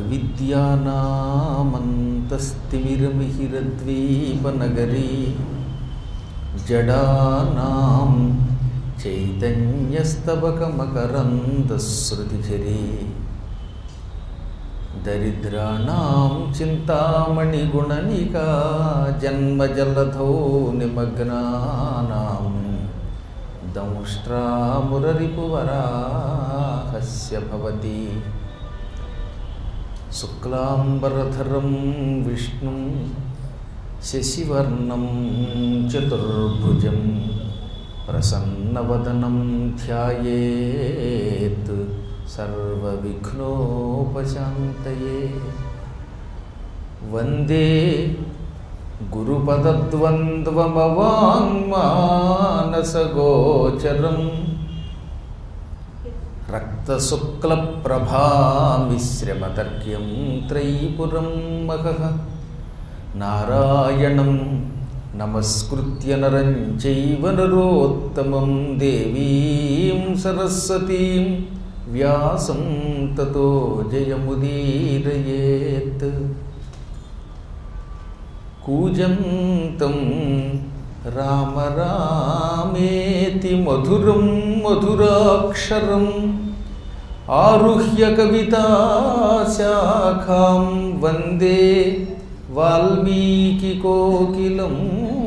అవిద్యానామంతస్తిమిరమిహిరద్వీపనగరీ జడానాం చైతన్యస్తబకమకరందశ్రుతిఝరీ దరిద్రాణాం చింతామణిగుణనికా జన్మజలధౌ నిమగ్నానాం దంష్ట్రామురరిపువరాహస్య భవతి శుక్లాంబరధరం విష్ణుం శశివర్ణం చతుర్భుజం ప్రసన్నవదనం ధ్యాయేత్ సర్వవిఘ్నోపశాంతయే. వందే గురుపదద్వంద్వమవాङ्మానసగోచరం రక్తశుక్లప్రభామిశ్రమతర్క్యం త్రైపురం మహః. నారాయణం నమస్కృత్య నరం చైవ నరోత్తమం దేవీం సరస్వతీం వ్యాసం తతో జయముదీరయేత్. కూజంతం రామ రామేతి మధురం మధురాక్షరం ఆరుహ్య కవితాశాఖాం వందే వాల్మీకి కోకిలం.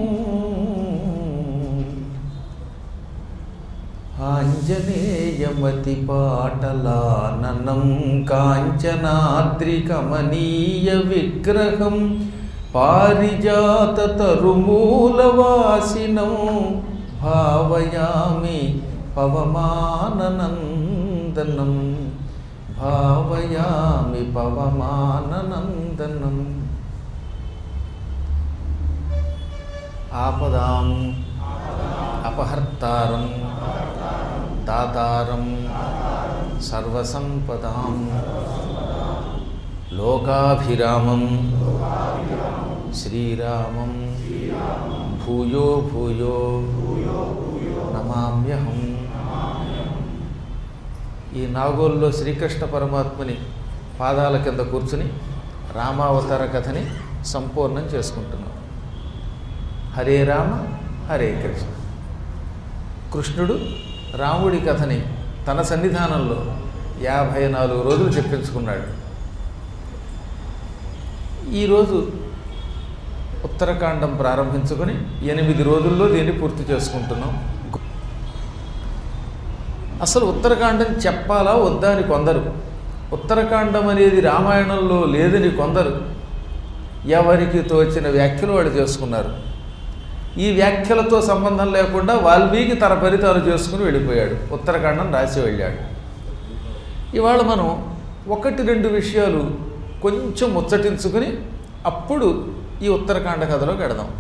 ఆంజనేయమతిపాటలాననం కాంచనాద్రికమనీయ విగ్రహం పారిజాతతరుమూలవాసినం భావయామి పవమాననందనం భావయామి పవమాననందనం. ఆపదాం అపహర్తారం దాతారం సర్వసంపదాం లోకాభిరామం శ్రీరామం భూయో భూయో నమామ్యహం. ఈ నాగోల్లో శ్రీకృష్ణ పరమాత్మని పాదాల కింద కూర్చుని రామావతార కథని సంపూర్ణం చేసుకుంటున్నాం. హరే రామ హరే కృష్ణ. కృష్ణుడు రాముడి కథని తన సన్నిధానంలో 54 రోజులు చెప్పించుకున్నాడు. ఈరోజు ఉత్తరకాండం ప్రారంభించుకొని 8 రోజుల్లో దీన్ని పూర్తి చేసుకుంటున్నాం. అసలు ఉత్తరకాండం చెప్పాలా వద్దా అని కొందరు, ఉత్తరకాండం అనేది రామాయణంలో లేదని కొందరు, ఎవరికి తోచిన వ్యాఖ్యలు వాళ్ళు చేసుకున్నారు. ఈ వ్యాఖ్యలతో సంబంధం లేకుండా వాల్మీకి తన పని తాను చేసుకుని వెళ్ళిపోయాడు, ఉత్తరకాండం రాసి వెళ్ళాడు. ఇవాళ మనం 1-2 విషయాలు కొంచెం ముచ్చటించుకుని అప్పుడు ఈ ఉత్తరకాండ కథలోకి వెడదాం.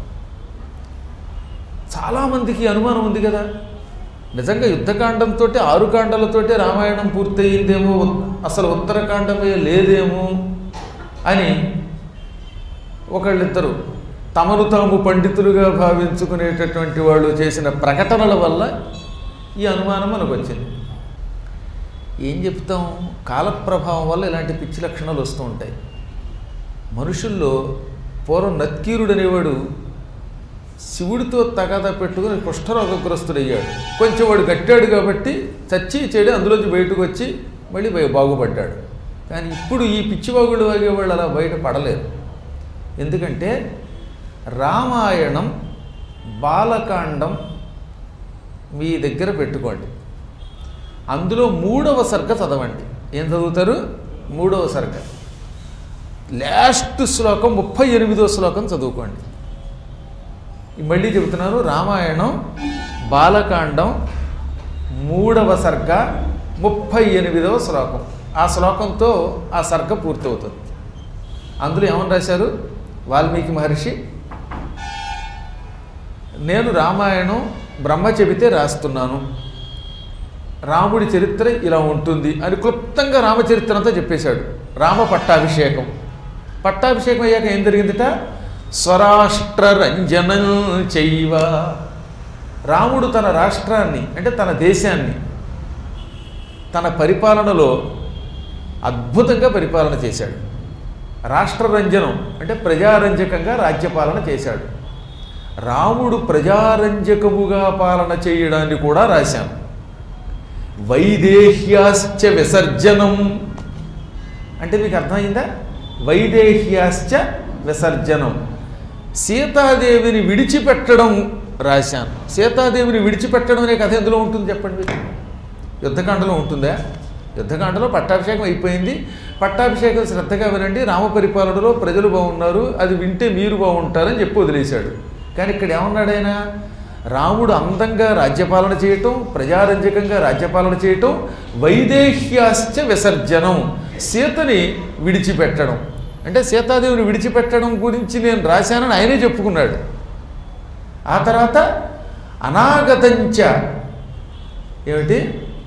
చాలామందికి అనుమానం ఉంది కదా, నిజంగా యుద్ధకాండంతో 6 కాండాలతోటే రామాయణం పూర్తయిందేమో, అసలు ఉత్తరకాండమే లేదేమో అని ఒకళ్ళిద్దరు తమను తాము పండితులుగా భావించుకునేటటువంటి వాళ్ళు చేసిన ప్రకటనల వల్ల ఈ అనుమానం మనకు వచ్చింది. ఏం చెప్తాం, కాలప్రభావం వల్ల ఇలాంటి పిచ్చి లక్షణాలు వస్తూ ఉంటాయి. మనుషుల్లో పూర్వం నత్కీరుడు అనేవాడు శివుడితో తగాదా పెట్టుకుని కుష్ఠరోగగ్రస్తుడయ్యాడు. కొంచెం వాడు కట్టాడు కాబట్టి చచ్చి చెడి అందులోంచి బయటకు వచ్చి మళ్ళీ బాగుపడ్డాడు. కానీ ఇప్పుడు ఈ పిచ్చివాగుడు వాగేవాళ్ళు అలా బయట పడలేరు. ఎందుకంటే రామాయణం బాలకాండం మీ దగ్గర పెట్టుకోండి, అందులో 3వ సర్గ చదవండి. ఏం చదువుతారు? 3వ సర్గ లాస్ట్ శ్లోకం 38వ శ్లోకం చదువుకోండి. మళ్ళీ చెబుతున్నాను, రామాయణం బాలకాండం 3వ సర్గ 38వ శ్లోకం. ఆ శ్లోకంతో ఆ సర్గ పూర్తవుతుంది. అందులో ఏమని రాశారు వాల్మీకి మహర్షి? నేను రామాయణం బ్రహ్మ చెబితే రాస్తున్నాను, రాముడి చరిత్ర ఇలా ఉంటుంది అని క్లుప్తంగా రామచరిత్ర అంతా చెప్పేశాడు. రామ పట్టాభిషేకం అయ్యాక ఏం జరిగిందిట? స్వరాష్ట్ర రంజనం చైవ. రాముడు తన రాష్ట్రాన్ని అంటే తన దేశాన్ని తన పరిపాలనలో అద్భుతంగా పరిపాలన చేశాడు. రాష్ట్రరంజనం అంటే ప్రజారంజకంగా రాజ్యపాలన చేశాడు. రాముడు ప్రజారంజకముగా పాలన చేయడాన్ని కూడా రాశాను. వైదేహ్యాశ్చ విసర్జనం అంటే మీకు అర్థమైందా? వైదేహ్యాశ్చ విసర్జనం, సీతాదేవిని విడిచిపెట్టడం రాశాను. సీతాదేవిని విడిచిపెట్టడం అనే కథ ఎందులో ఉంటుంది చెప్పండి? యుద్ధకాండలో ఉంటుందా? యుద్ధకాండలో పట్టాభిషేకం అయిపోయింది. పట్టాభిషేకం శ్రద్ధగా వినండి, రామ పరిపాలనలో ప్రజలు బాగున్నారు, అది వింటే మీరు బాగుంటారని చెప్పి వదిలేశాడు. కానీ ఇక్కడ ఏమన్నాడు ఆయన? రాముడు అందంగా రాజ్యపాలన చేయటం, ప్రజారంజకంగా రాజ్యపాలన చేయటం, వైదేహ్యాశ్చ విసర్జనం, సీతని విడిచిపెట్టడం. అంటే సీతాదేవిని విడిచిపెట్టడం గురించి నేను రాశానని ఆయనే చెప్పుకున్నాడు. ఆ తర్వాత అనాగతంచ, ఏమిటి?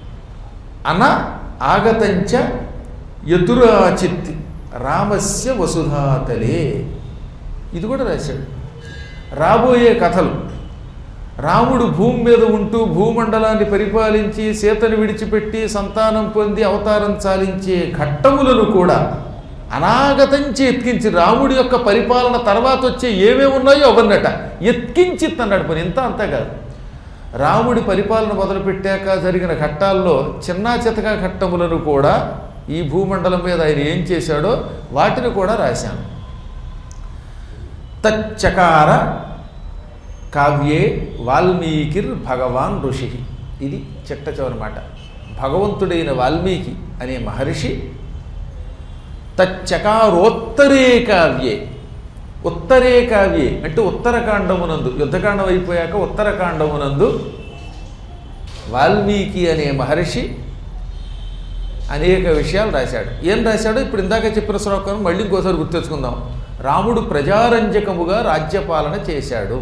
ఆగతంచ యతురాచిత్ రామస్య వసుధాతలే, ఇది కూడా రాశాడు. రాబోయే కథలు, రాముడు భూమి మీద ఉంటూ భూమండలాన్ని పరిపాలించి సీతను విడిచిపెట్టి సంతానం పొంది అవతారం చాలించే ఘట్టములను కూడా అనాగతంచి ఎత్కించి, రాముడి యొక్క పరిపాలన తర్వాత వచ్చే ఏమేమి ఉన్నాయో అవన్నట ఎత్కించిత్ అన్నాడు. పని ఇంత అంతా కాదు, రాముడి పరిపాలన మొదలుపెట్టాక జరిగిన ఘట్టాల్లో చిన్నా చితకా ఘట్టములను కూడా, ఈ భూమండలం మీద ఆయన ఏం చేశాడో వాటిని కూడా రాశాను. తచ్చకార కావ్యే వాల్మీకిర్ భగవాన్ ఋషి, ఇది చిట్ట చివరి మాట. భగవంతుడైన వాల్మీకి అనే మహర్షి తచ్చకారోత్తరే కావ్యే, ఉత్తరే కావ్యే అంటే ఉత్తరకాండమునందు, యుద్ధకాండం అయిపోయాక ఉత్తరకాండమునందు వాల్మీకి అనే మహర్షి అనేక విషయాలు రాశాడు. ఏం రాశాడో ఇప్పుడు ఇందాక చెప్పిన శ్లోకం మళ్ళీ ఇంకోసారి గుర్తెచ్చుకుందాం. రాముడు ప్రజారంజకముగా రాజ్యపాలన చేశాడు,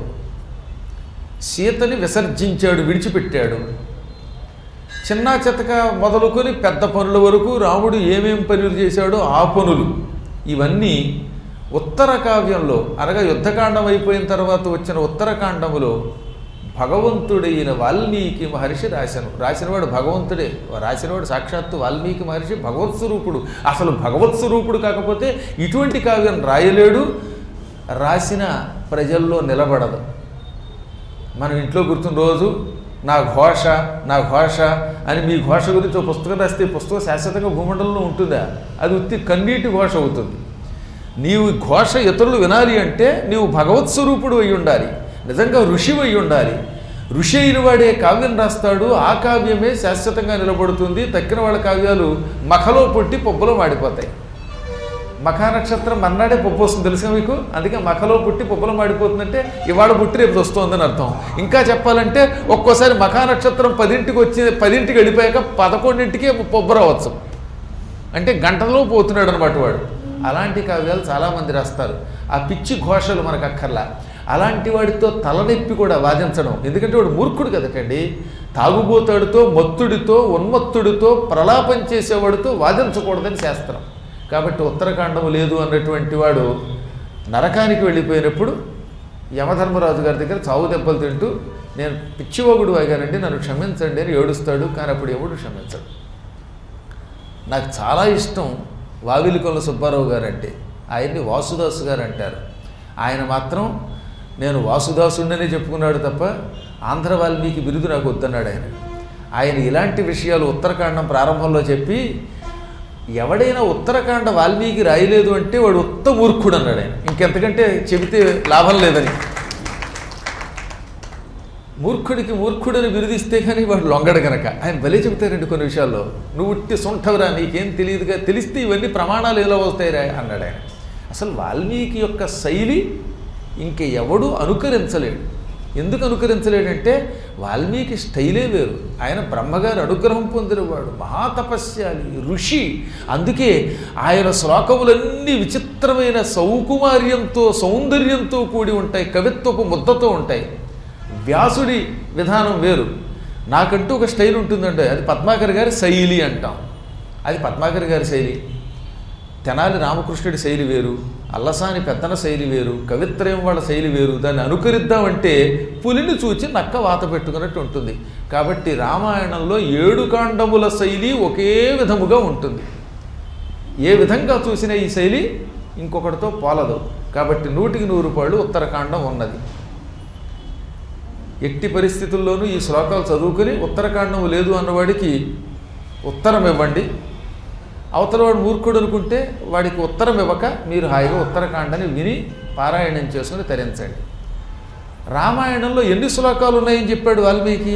సీతని విసర్జించాడు, విడిచిపెట్టాడు. చిన్నా చితక మొదలుకొని పెద్ద పనుల వరకు రాముడు ఏమేం పనులు చేశాడో ఆ పనులు ఇవన్నీ ఉత్తర కావ్యంలో, అనగా యుద్ధకాండం అయిపోయిన తర్వాత వచ్చిన ఉత్తరకాండములో భగవంతుడైన వాల్మీకి మహర్షి రాసినవాడు భగవంతుడే. రాసినవాడు సాక్షాత్తు వాల్మీకి మహర్షి భగవత్స్వరూపుడు. అసలు భగవత్స్వరూపుడు కాకపోతే ఇటువంటి కావ్యం రాయలేడు, రాసిన ప్రజల్లో నిలబడదు. మనం ఇంట్లో కూర్చున్న రోజు నా ఘోష నా ఘోష అని మీ ఘోష గురించి ఒక పుస్తకం రాస్తే పుస్తకం శాశ్వతంగా భూమండలంలో ఉంటుందా? అది ఉత్తి కన్నీటి ఘోష అవుతుంది. నీవు ఘోష ఇతరులు వినాలి అంటే నీవు భగవత్స్వరూపుడు అయి ఉండాలి, నిజంగా ఋషి అయి ఉండాలి. ఋషి అయిన వాడే కావ్యం రాస్తాడు, ఆ కావ్యమే శాశ్వతంగా నిలబడుతుంది. తక్కిన వాళ్ళ కావ్యాలు మఖలో పుట్టి పొబ్బలో మాడిపోతాయి. మఖా నక్షత్రం మన్నాడే పొబ్బు వస్తుంది తెలుసుగా మీకు, అందుకే మఖలో పుట్టి పొబ్బలో మాడిపోతుందంటే ఇవాళ పుట్టి రేపు వస్తుందని అర్థం. ఇంకా చెప్పాలంటే ఒక్కోసారి మఖా నక్షత్రం 10ంటికి వెళ్ళిపోయాక 11ంటికి పొబ్బు రావచ్చు, అంటే గంటలో పోతున్నాడు అనమాట వాడు. అలాంటి కావ్యాలు చాలామంది రాస్తారు. ఆ పిచ్చి ఘోషలు మనకు అక్కర్లా. అలాంటి వాడితో తలనొప్పి కూడా వాదించడం, ఎందుకంటే వాడు మూర్ఖుడు కదటండి. తాగుబోతాడితో, మత్తుడితో, ఉన్మత్తుడితో, ప్రలాపం చేసేవాడితో వాదించకూడదని శాస్త్రం. కాబట్టి ఉత్తరకాండము లేదు అన్నటువంటి వాడు నరకానికి వెళ్ళిపోయినప్పుడు యమధర్మరాజు గారి దగ్గర చావు దెబ్బలు తింటూ నేను పిచ్చివగుడు అయ్యానండి, నన్ను క్షమించండి అని ఏడుస్తాడు. కానీ అప్పుడు ఎవడు క్షమించడు. నాకు చాలా ఇష్టం వావిలికొల్ల సుబ్బారావు గారు అంటే, ఆయన్ని వాసుదాసు గారు అంటారు. ఆయన మాత్రం నేను వాసుదాసుండనే చెప్పుకున్నాడు తప్ప ఆంధ్ర వాల్మీకి బిరుదు నాకు వద్దన్నాడు ఆయన. ఆయన ఇలాంటి విషయాలు ఉత్తరకాండం ప్రారంభంలో చెప్పి, ఎవడైనా ఉత్తరకాండ వాల్మీకి రాయలేదు అంటే వాడు ఉత్త మూర్ఖుడు అన్నాడు ఆయన. ఇంకెంతకంటే చెబితే లాభం లేదని. మూర్ఖుడికి మూర్ఖుడిని బిరుదిస్తే కానీ వాడు లొంగడు కనుక ఆయన భలే చెబుతారండి కొన్ని విషయాల్లో. నువ్వు ఉట్టి సొంటవరా, నీకేం తెలియదుగా, తెలిస్తే ఇవన్నీ ప్రమాణాలు ఎలా వస్తాయిరా అన్నాడు ఆయన. అసలు వాల్మీకి యొక్క శైలి ఇంక ఎవడూ అనుకరించలేడు. ఎందుకు అనుకరించలేడంటే వాల్మీకి స్టైలే వేరు. ఆయన బ్రహ్మగారి అనుగ్రహం పొందినవాడు, మహాతపస్యాలి, ఋషి. అందుకే ఆయన శ్లోకములన్నీ విచిత్రమైన సౌకుమార్యంతో, సౌందర్యంతో కూడి ఉంటాయి, కవిత్వపు ముద్దతో ఉంటాయి. వ్యాసుడి విధానం వేరు, నాకంటూ ఒక స్టైల్ ఉంటుందండి, అది పద్మాకర్ గారి శైలి అంటాం. అది పద్మాకర్ గారి శైలి. తెనాలి రామకృష్ణుడి శైలి వేరు, అల్లసాని పెద్దన శైలి వేరు, కవిత్రయం వాళ్ళ శైలి వేరు. దాన్ని అనుకరిద్దామంటే పులిని చూచి నక్క వాత పెట్టుకున్నట్టు ఉంటుంది. కాబట్టి రామాయణంలో 7 కాండముల శైలి ఒకే విధముగా ఉంటుంది. ఏ విధంగా చూసినా ఈ శైలి ఇంకొకటితో పోలదు. కాబట్టి 100కి 100 పాళ్ళు ఉత్తరకాండం ఉన్నది. ఎట్టి పరిస్థితుల్లోనూ ఈ శ్లోకాలు చదువుకుని ఉత్తరకాండం లేదు అన్నవాడికి ఉత్తరం ఇవ్వండి. అవతల వాడు మూర్ఖుడు అనుకుంటే వాడికి ఉత్తరం ఇవ్వక మీరు హాయిగా ఉత్తరకాండాన్ని విని పారాయణం చేసుకుని తరించండి. రామాయణంలో ఎన్ని శ్లోకాలు ఉన్నాయని చెప్పాడు వాల్మీకి?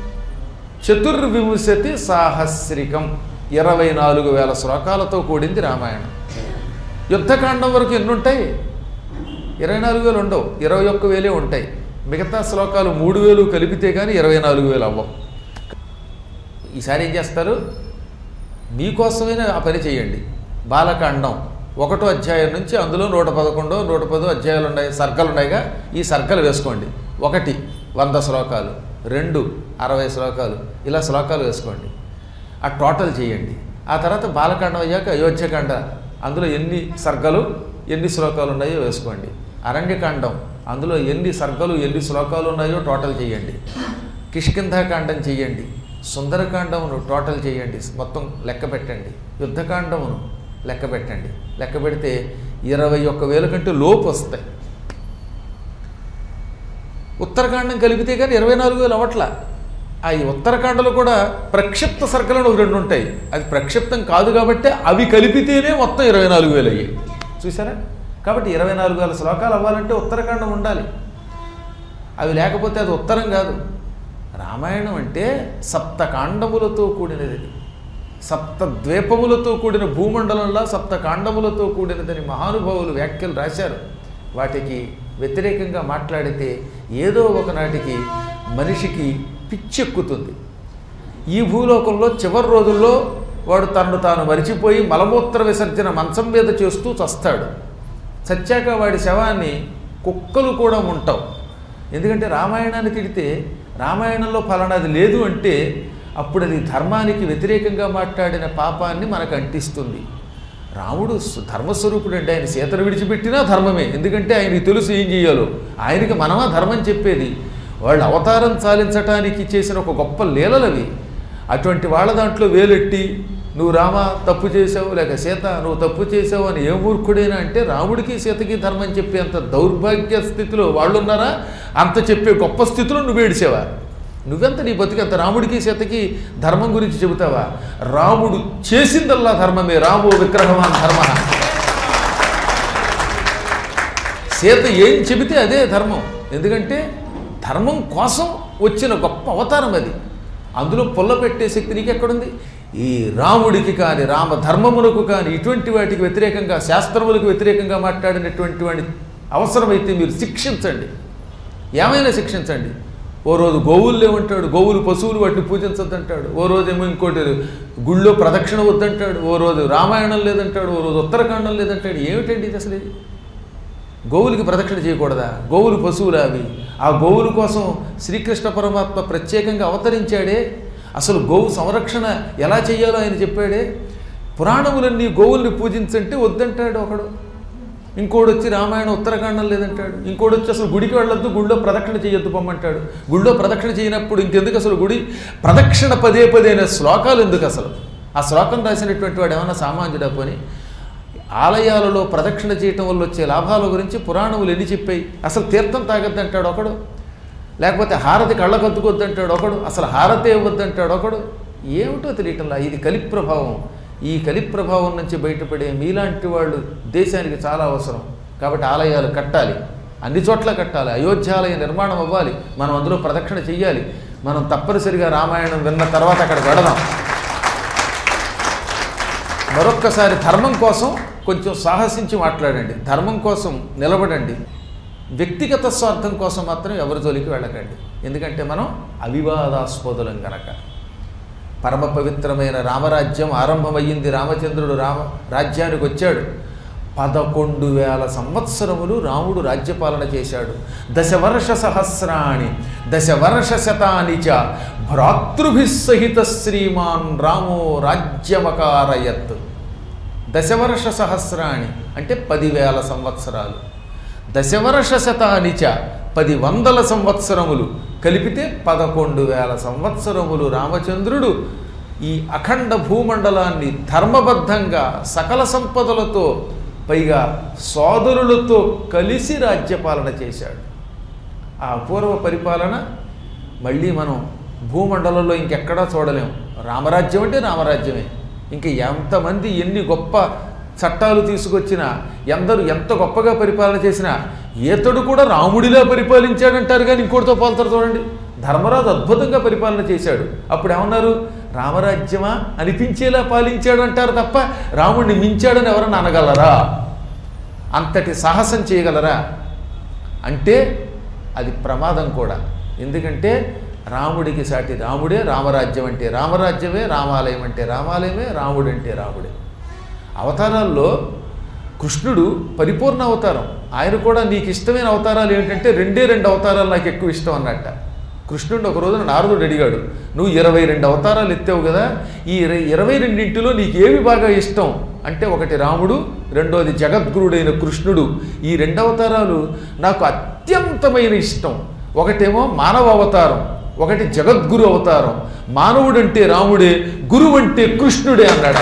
24 సాహస్రికం, 24,000 శ్లోకాలతో కూడింది రామాయణం. యుద్ధకాండం వరకు ఎన్ని ఉంటాయి? 24,000 ఉండవు, 21,000 ఉంటాయి. మిగతా శ్లోకాలు 3,000 కలిపితే కానీ 24,000 అవ్వవు. ఈసారి ఏం చేస్తారు? మీకోసమైనా ఆ పని చేయండి. బాలకాండం 1వ అధ్యాయం నుంచి అందులో 111, 110 అధ్యాయాలు ఉన్నాయి, సర్గలు ఉన్నాయిగా. ఈ సర్గలు వేసుకోండి. 1 100 శ్లోకాలు, 2 60 శ్లోకాలు, ఇలా శ్లోకాలు వేసుకోండి. ఆ టోటల్ చేయండి. ఆ తర్వాత బాలకాండం అయ్యాక అయోధ్యకాండ, అందులో ఎన్ని సర్గలు ఎన్ని శ్లోకాలు ఉన్నాయో వేసుకోండి. అరణ్యకాండం, అందులో ఎన్ని సర్గలు ఎన్ని శ్లోకాలు ఉన్నాయో టోటల్ చేయండి. కిష్కింధాకాండం చేయండి. సుందరకాండమును టోటల్ చేయండి, మొత్తం లెక్క పెట్టండి. యుద్ధకాండమును లెక్క పెట్టండి. లెక్క పెడితే 21,000 కంటే లోపు వస్తాయి. ఉత్తరకాండం కలిపితే కానీ 24,000 అవట్లా. ఆ ఉత్తరకాండలో కూడా ప్రక్షిప్త సర్గలను 2 ఉంటాయి. అది ప్రక్షిప్తం కాదు కాబట్టి అవి కలిపితేనే మొత్తం 24,000 అయ్యాయి. చూసారా? కాబట్టి 24,000 శ్లోకాలు అవ్వాలంటే ఉత్తరకాండం ఉండాలి. అవి లేకపోతే అది ఉత్తరం కాదు. రామాయణం అంటే సప్తకాండములతో కూడినది. సప్తద్వీపములతో కూడిన భూమండలంలో సప్తకాండములతో కూడినదని మహానుభావులు వ్యాఖ్యలు రాశారు. వాటికి వ్యతిరేకంగా మాట్లాడితే ఏదో ఒకనాటికి మనిషికి పిచ్చెక్కుతుంది. ఈ భూలోకంలో చివరి రోజుల్లో వాడు తనను తాను మరిచిపోయి మలమూత్ర విసర్జన మంచం మీద చేస్తూ చస్తాడు. చచ్చాక వాడి శవాన్ని కుక్కలు కూడా ఉంటావు. ఎందుకంటే రామాయణాన్ని తిడితే రామాయణంలో ఫలానాది లేదు అంటే అప్పుడు అది ధర్మానికి వ్యతిరేకంగా మాట్లాడిన పాపాన్ని మనకు అంటిస్తుంది. రాముడు ధర్మస్వరూపుడు అంటే ఆయన సీతను విడిచిపెట్టినా ధర్మమే. ఎందుకంటే ఆయనకి తెలుసు ఏం చేయాలో. ఆయనకి మనమా ధర్మం చెప్పేది. వాళ్ళు అవతారం చాలించటానికి చేసిన ఒక గొప్ప లీలలవి. అటువంటి వాళ్ళ దాంట్లో వేలెట్టి నువ్వు రామ తప్పు చేసావు, లేక సీత నువ్వు తప్పు చేసావు అని ఏ మూర్ఖుడైనా అంటే రాముడికి సీతకి ధర్మం చెప్పే అంత దౌర్భాగ్య స్థితిలో వాళ్ళు ఉన్నారా? అంత చెప్పే గొప్ప స్థితిలో నువ్వు ఏడిసావా? నువ్వెంత నీ బతికెంత రాముడికి సీతకి ధర్మం గురించి చెబుతావా? రాముడు చేసిందల్లా ధర్మమే. రామో విగ్రహవాన్ ధర్మ. సీత ఏం చెబితే అదే ధర్మం. ఎందుకంటే ధర్మం కోసం వచ్చిన గొప్ప అవతారం అది. అందులో పుల్ల పెట్టే శక్తి నీకు ఎక్కడుంది? ఈ రాముడికి కానీ రామధర్మములకు కానీ ఇటువంటి వాటికి వ్యతిరేకంగా శాస్త్రములకు వ్యతిరేకంగా మాట్లాడినటువంటి వాడిని అవసరమైతే మీరు శిక్షించండి, ఏమైనా శిక్షించండి. ఓ రోజు గోవులు లేవంటాడు, గోవులు పశువులు వాటిని పూజించద్దంటాడు. ఓ రోజేమో ఇంకోటి గుళ్ళో ప్రదక్షిణ వద్దంటాడు. ఓ రోజు రామాయణం లేదంటాడు, ఓ రోజు ఉత్తరకాండం లేదంటాడు. ఏమిటండి ఇది అసలు? ఇది గోవులకి ప్రదక్షిణ చేయకూడదా? గోవులు పశువులు అవి. ఆ గోవుల కోసం శ్రీకృష్ణ పరమాత్మ ప్రత్యేకంగా అవతరించాడే. అసలు గోవు సంరక్షణ ఎలా చేయాలో ఆయన చెప్పాడే. పురాణములన్నీ గోవుల్ని పూజించంటే వద్దంటాడు ఒకడు. ఇంకోడు వచ్చి రామాయణం ఉత్తరకాండం లేదంటాడు. ఇంకోడు వచ్చి అసలు గుడికి వెళ్ళొద్దు, గుళ్ళో ప్రదక్షిణ చేయొద్దు పొమ్మంటాడు. గుళ్ళో ప్రదక్షిణ చేయనప్పుడు ఇంకెందుకు అసలు గుడి ప్రదక్షిణ పదే అనే శ్లోకాలు ఎందుకు అసలు? ఆ శ్లోకం రాసినటువంటి వాడు ఏమన్నా సామాన్యుడా? పోని ఆలయాలలో ప్రదక్షిణ చేయటం వల్ల వచ్చే లాభాల గురించి పురాణములు ఎన్ని చెప్పాయి. అసలు తీర్థం తాగొద్దంటాడు ఒకడు, లేకపోతే హారతి కళ్ళకద్దుకొద్దంటాడు ఒకడు, అసలు హారతే ఇవ్వద్దంటాడు ఒకడు. ఏమిటో తెలియటంలా. ఇది కలిప్రభావం. ఈ కలిప్రభావం నుంచి బయటపడే మీలాంటి వాళ్ళు దేశానికి చాలా అవసరం. కాబట్టి ఆలయాలు కట్టాలి, అన్ని చోట్ల కట్టాలి. అయోధ్యాలయ నిర్మాణం అవ్వాలి. మనం అందులో ప్రదక్షిణ చెయ్యాలి. మనం తప్పనిసరిగా రామాయణం విన్న తర్వాత అక్కడికి వెడదాం. మరొక్కసారి ధర్మం కోసం కొంచెం సాహసించి మాట్లాడండి, ధర్మం కోసం నిలబడండి. వ్యక్తిగత స్వార్థం కోసం మాత్రం ఎవరి జోలికి వెళ్ళకండి. ఎందుకంటే మనం అవివాదాస్పదులం కనుక. పరమ పవిత్రమైన రామరాజ్యం ఆరంభమయ్యింది. రామచంద్రుడు రాజ్యానికి వచ్చాడు. 11,000 సంవత్సరములు రాముడు రాజ్యపాలన చేశాడు. 10 వర్ష సహస్రాణి 10 వర్ష శతాని చ భ్రాతృభిః సహిత శ్రీమాన్ రామో రాజ్యమకారయత్. 10 వర్ష సహస్రాణి అంటే 10,000 సంవత్సరాలు. 10 వర్ష శతాని చ 10,000 సంవత్సరములు కలిపితే 11,000 సంవత్సరములు రామచంద్రుడు ఈ అఖండ భూమండలాన్ని ధర్మబద్ధంగా సకల సంపదలతో పైగా సోదరులతో కలిసి రాజ్యపాలన చేశాడు. ఆ అపూర్వ పరిపాలన మళ్ళీ మనం భూమండలంలో ఇంకెక్కడా చూడలేం. రామరాజ్యం అంటే రామరాజ్యమే. ఇంక ఎంతమంది ఎన్ని గొప్ప చట్టాలు తీసుకొచ్చినా, ఎందరు ఎంత గొప్పగా పరిపాలన చేసినా ఈతడు కూడా రాముడిలా పరిపాలించాడంటారు కానీ ఇంకోటితో పోల్తారు. చూడండి, ధర్మరాజు అద్భుతంగా పరిపాలన చేశాడు. అప్పుడు ఏమన్నారు? రామరాజ్యమా అనిపించేలా పాలించాడు అంటారు తప్ప రాముడిని మించాడని ఎవరన్నా అనగలరా? అంతటి సాహసం చేయగలరా? అంటే అది ప్రమాదం కూడా. ఎందుకంటే రాముడికి సాటి రాముడే, రామరాజ్యం అంటే రామరాజ్యమే, రామాలయం అంటే రామాలయమే, రాముడు అంటే రాముడే. అవతారాల్లో కృష్ణుడు పరిపూర్ణ అవతారం. ఆయన కూడా నీకు ఇష్టమైన అవతారాలు ఏమిటంటే రెండు అవతారాలు నాకు ఎక్కువ ఇష్టం అన్నట్ట. కృష్ణుడు ఒక రోజున నారదుడు అడిగాడు, నువ్వు 22 అవతారాలు ఎత్తావు కదా, ఈ 22 నీకు ఏవి బాగా ఇష్టం అంటే ఒకటి రాముడు, రెండోది జగద్గురుడైన కృష్ణుడు. ఈ 2 అవతారాలు నాకు అత్యంతమైన ఇష్టం. ఒకటేమో మానవ అవతారం, ఒకటి జగద్గురు అవతారం. మానవుడంటే రాముడే, గురువు అంటే కృష్ణుడే అన్నాడు.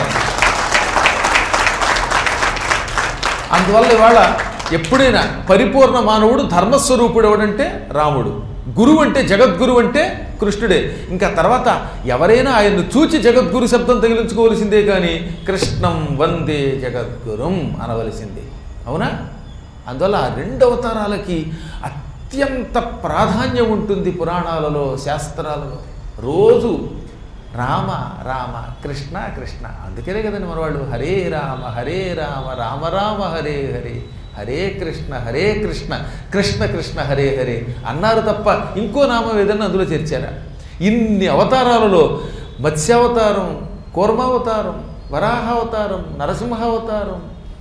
అందువల్ల ఇవాళ ఎప్పుడైనా పరిపూర్ణ మానవుడు ధర్మస్వరూపుడు ఎవడంటే రాముడు, గురువు అంటే జగద్గురు అంటే కృష్ణుడే. ఇంకా తర్వాత ఎవరైనా ఆయన్ను చూచి జగద్గురు శబ్దం తగిలించుకోవలసిందే కానీ కృష్ణం వందే జగద్గురుం అనవలసిందే. అవునా? అందువల్ల ఆ 2 అవతారాలకి అత్యంత ప్రాధాన్యం ఉంటుంది పురాణాలలో, శాస్త్రాలలో. రోజు రామ రామ కృష్ణ కృష్ణ. అందుకనే కదండి మనవాళ్ళు హరే రామ రామ రామ హరే హరే, హరే కృష్ణ కృష్ణ కృష్ణ హరే హరే అన్నారు తప్ప ఇంకో నామం ఏదన్నా అందులో చేర్చారా? ఇన్ని అవతారాలలో మత్స్యావతారం, కూర్మావతారం, వరాహావతారం, నరసింహావతారం,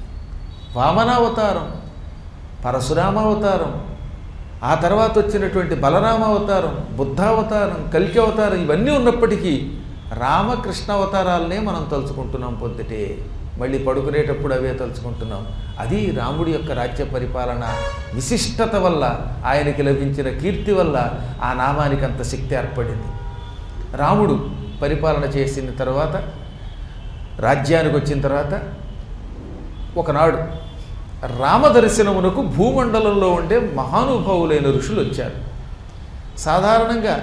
వామనావతారం, పరశురామావతారం, ఆ తర్వాత వచ్చినటువంటి బలరామావతారం, బుద్ధావతారం, కల్కి అవతారం, ఇవన్నీ ఉన్నప్పటికీ రామకృష్ణ అవతారాలనే మనం తలుచుకుంటున్నాం. పొద్దుటే మళ్ళీ పడుకునేటప్పుడు అవే తలుచుకుంటున్నాం. అది రాముడి యొక్క రాజ్య పరిపాలన విశిష్టత వల్ల, ఆయనకి లభించిన కీర్తి వల్ల ఆ నామానికి అంత శక్తి ఏర్పడింది. రాముడు పరిపాలన చేసిన తర్వాత, రాజ్యానికి వచ్చిన తర్వాత ఒకనాడు రామదర్శనమునకు భూమండలంలో ఉండే మహానుభావులైన ఋషులు వచ్చారు. సాధారణంగా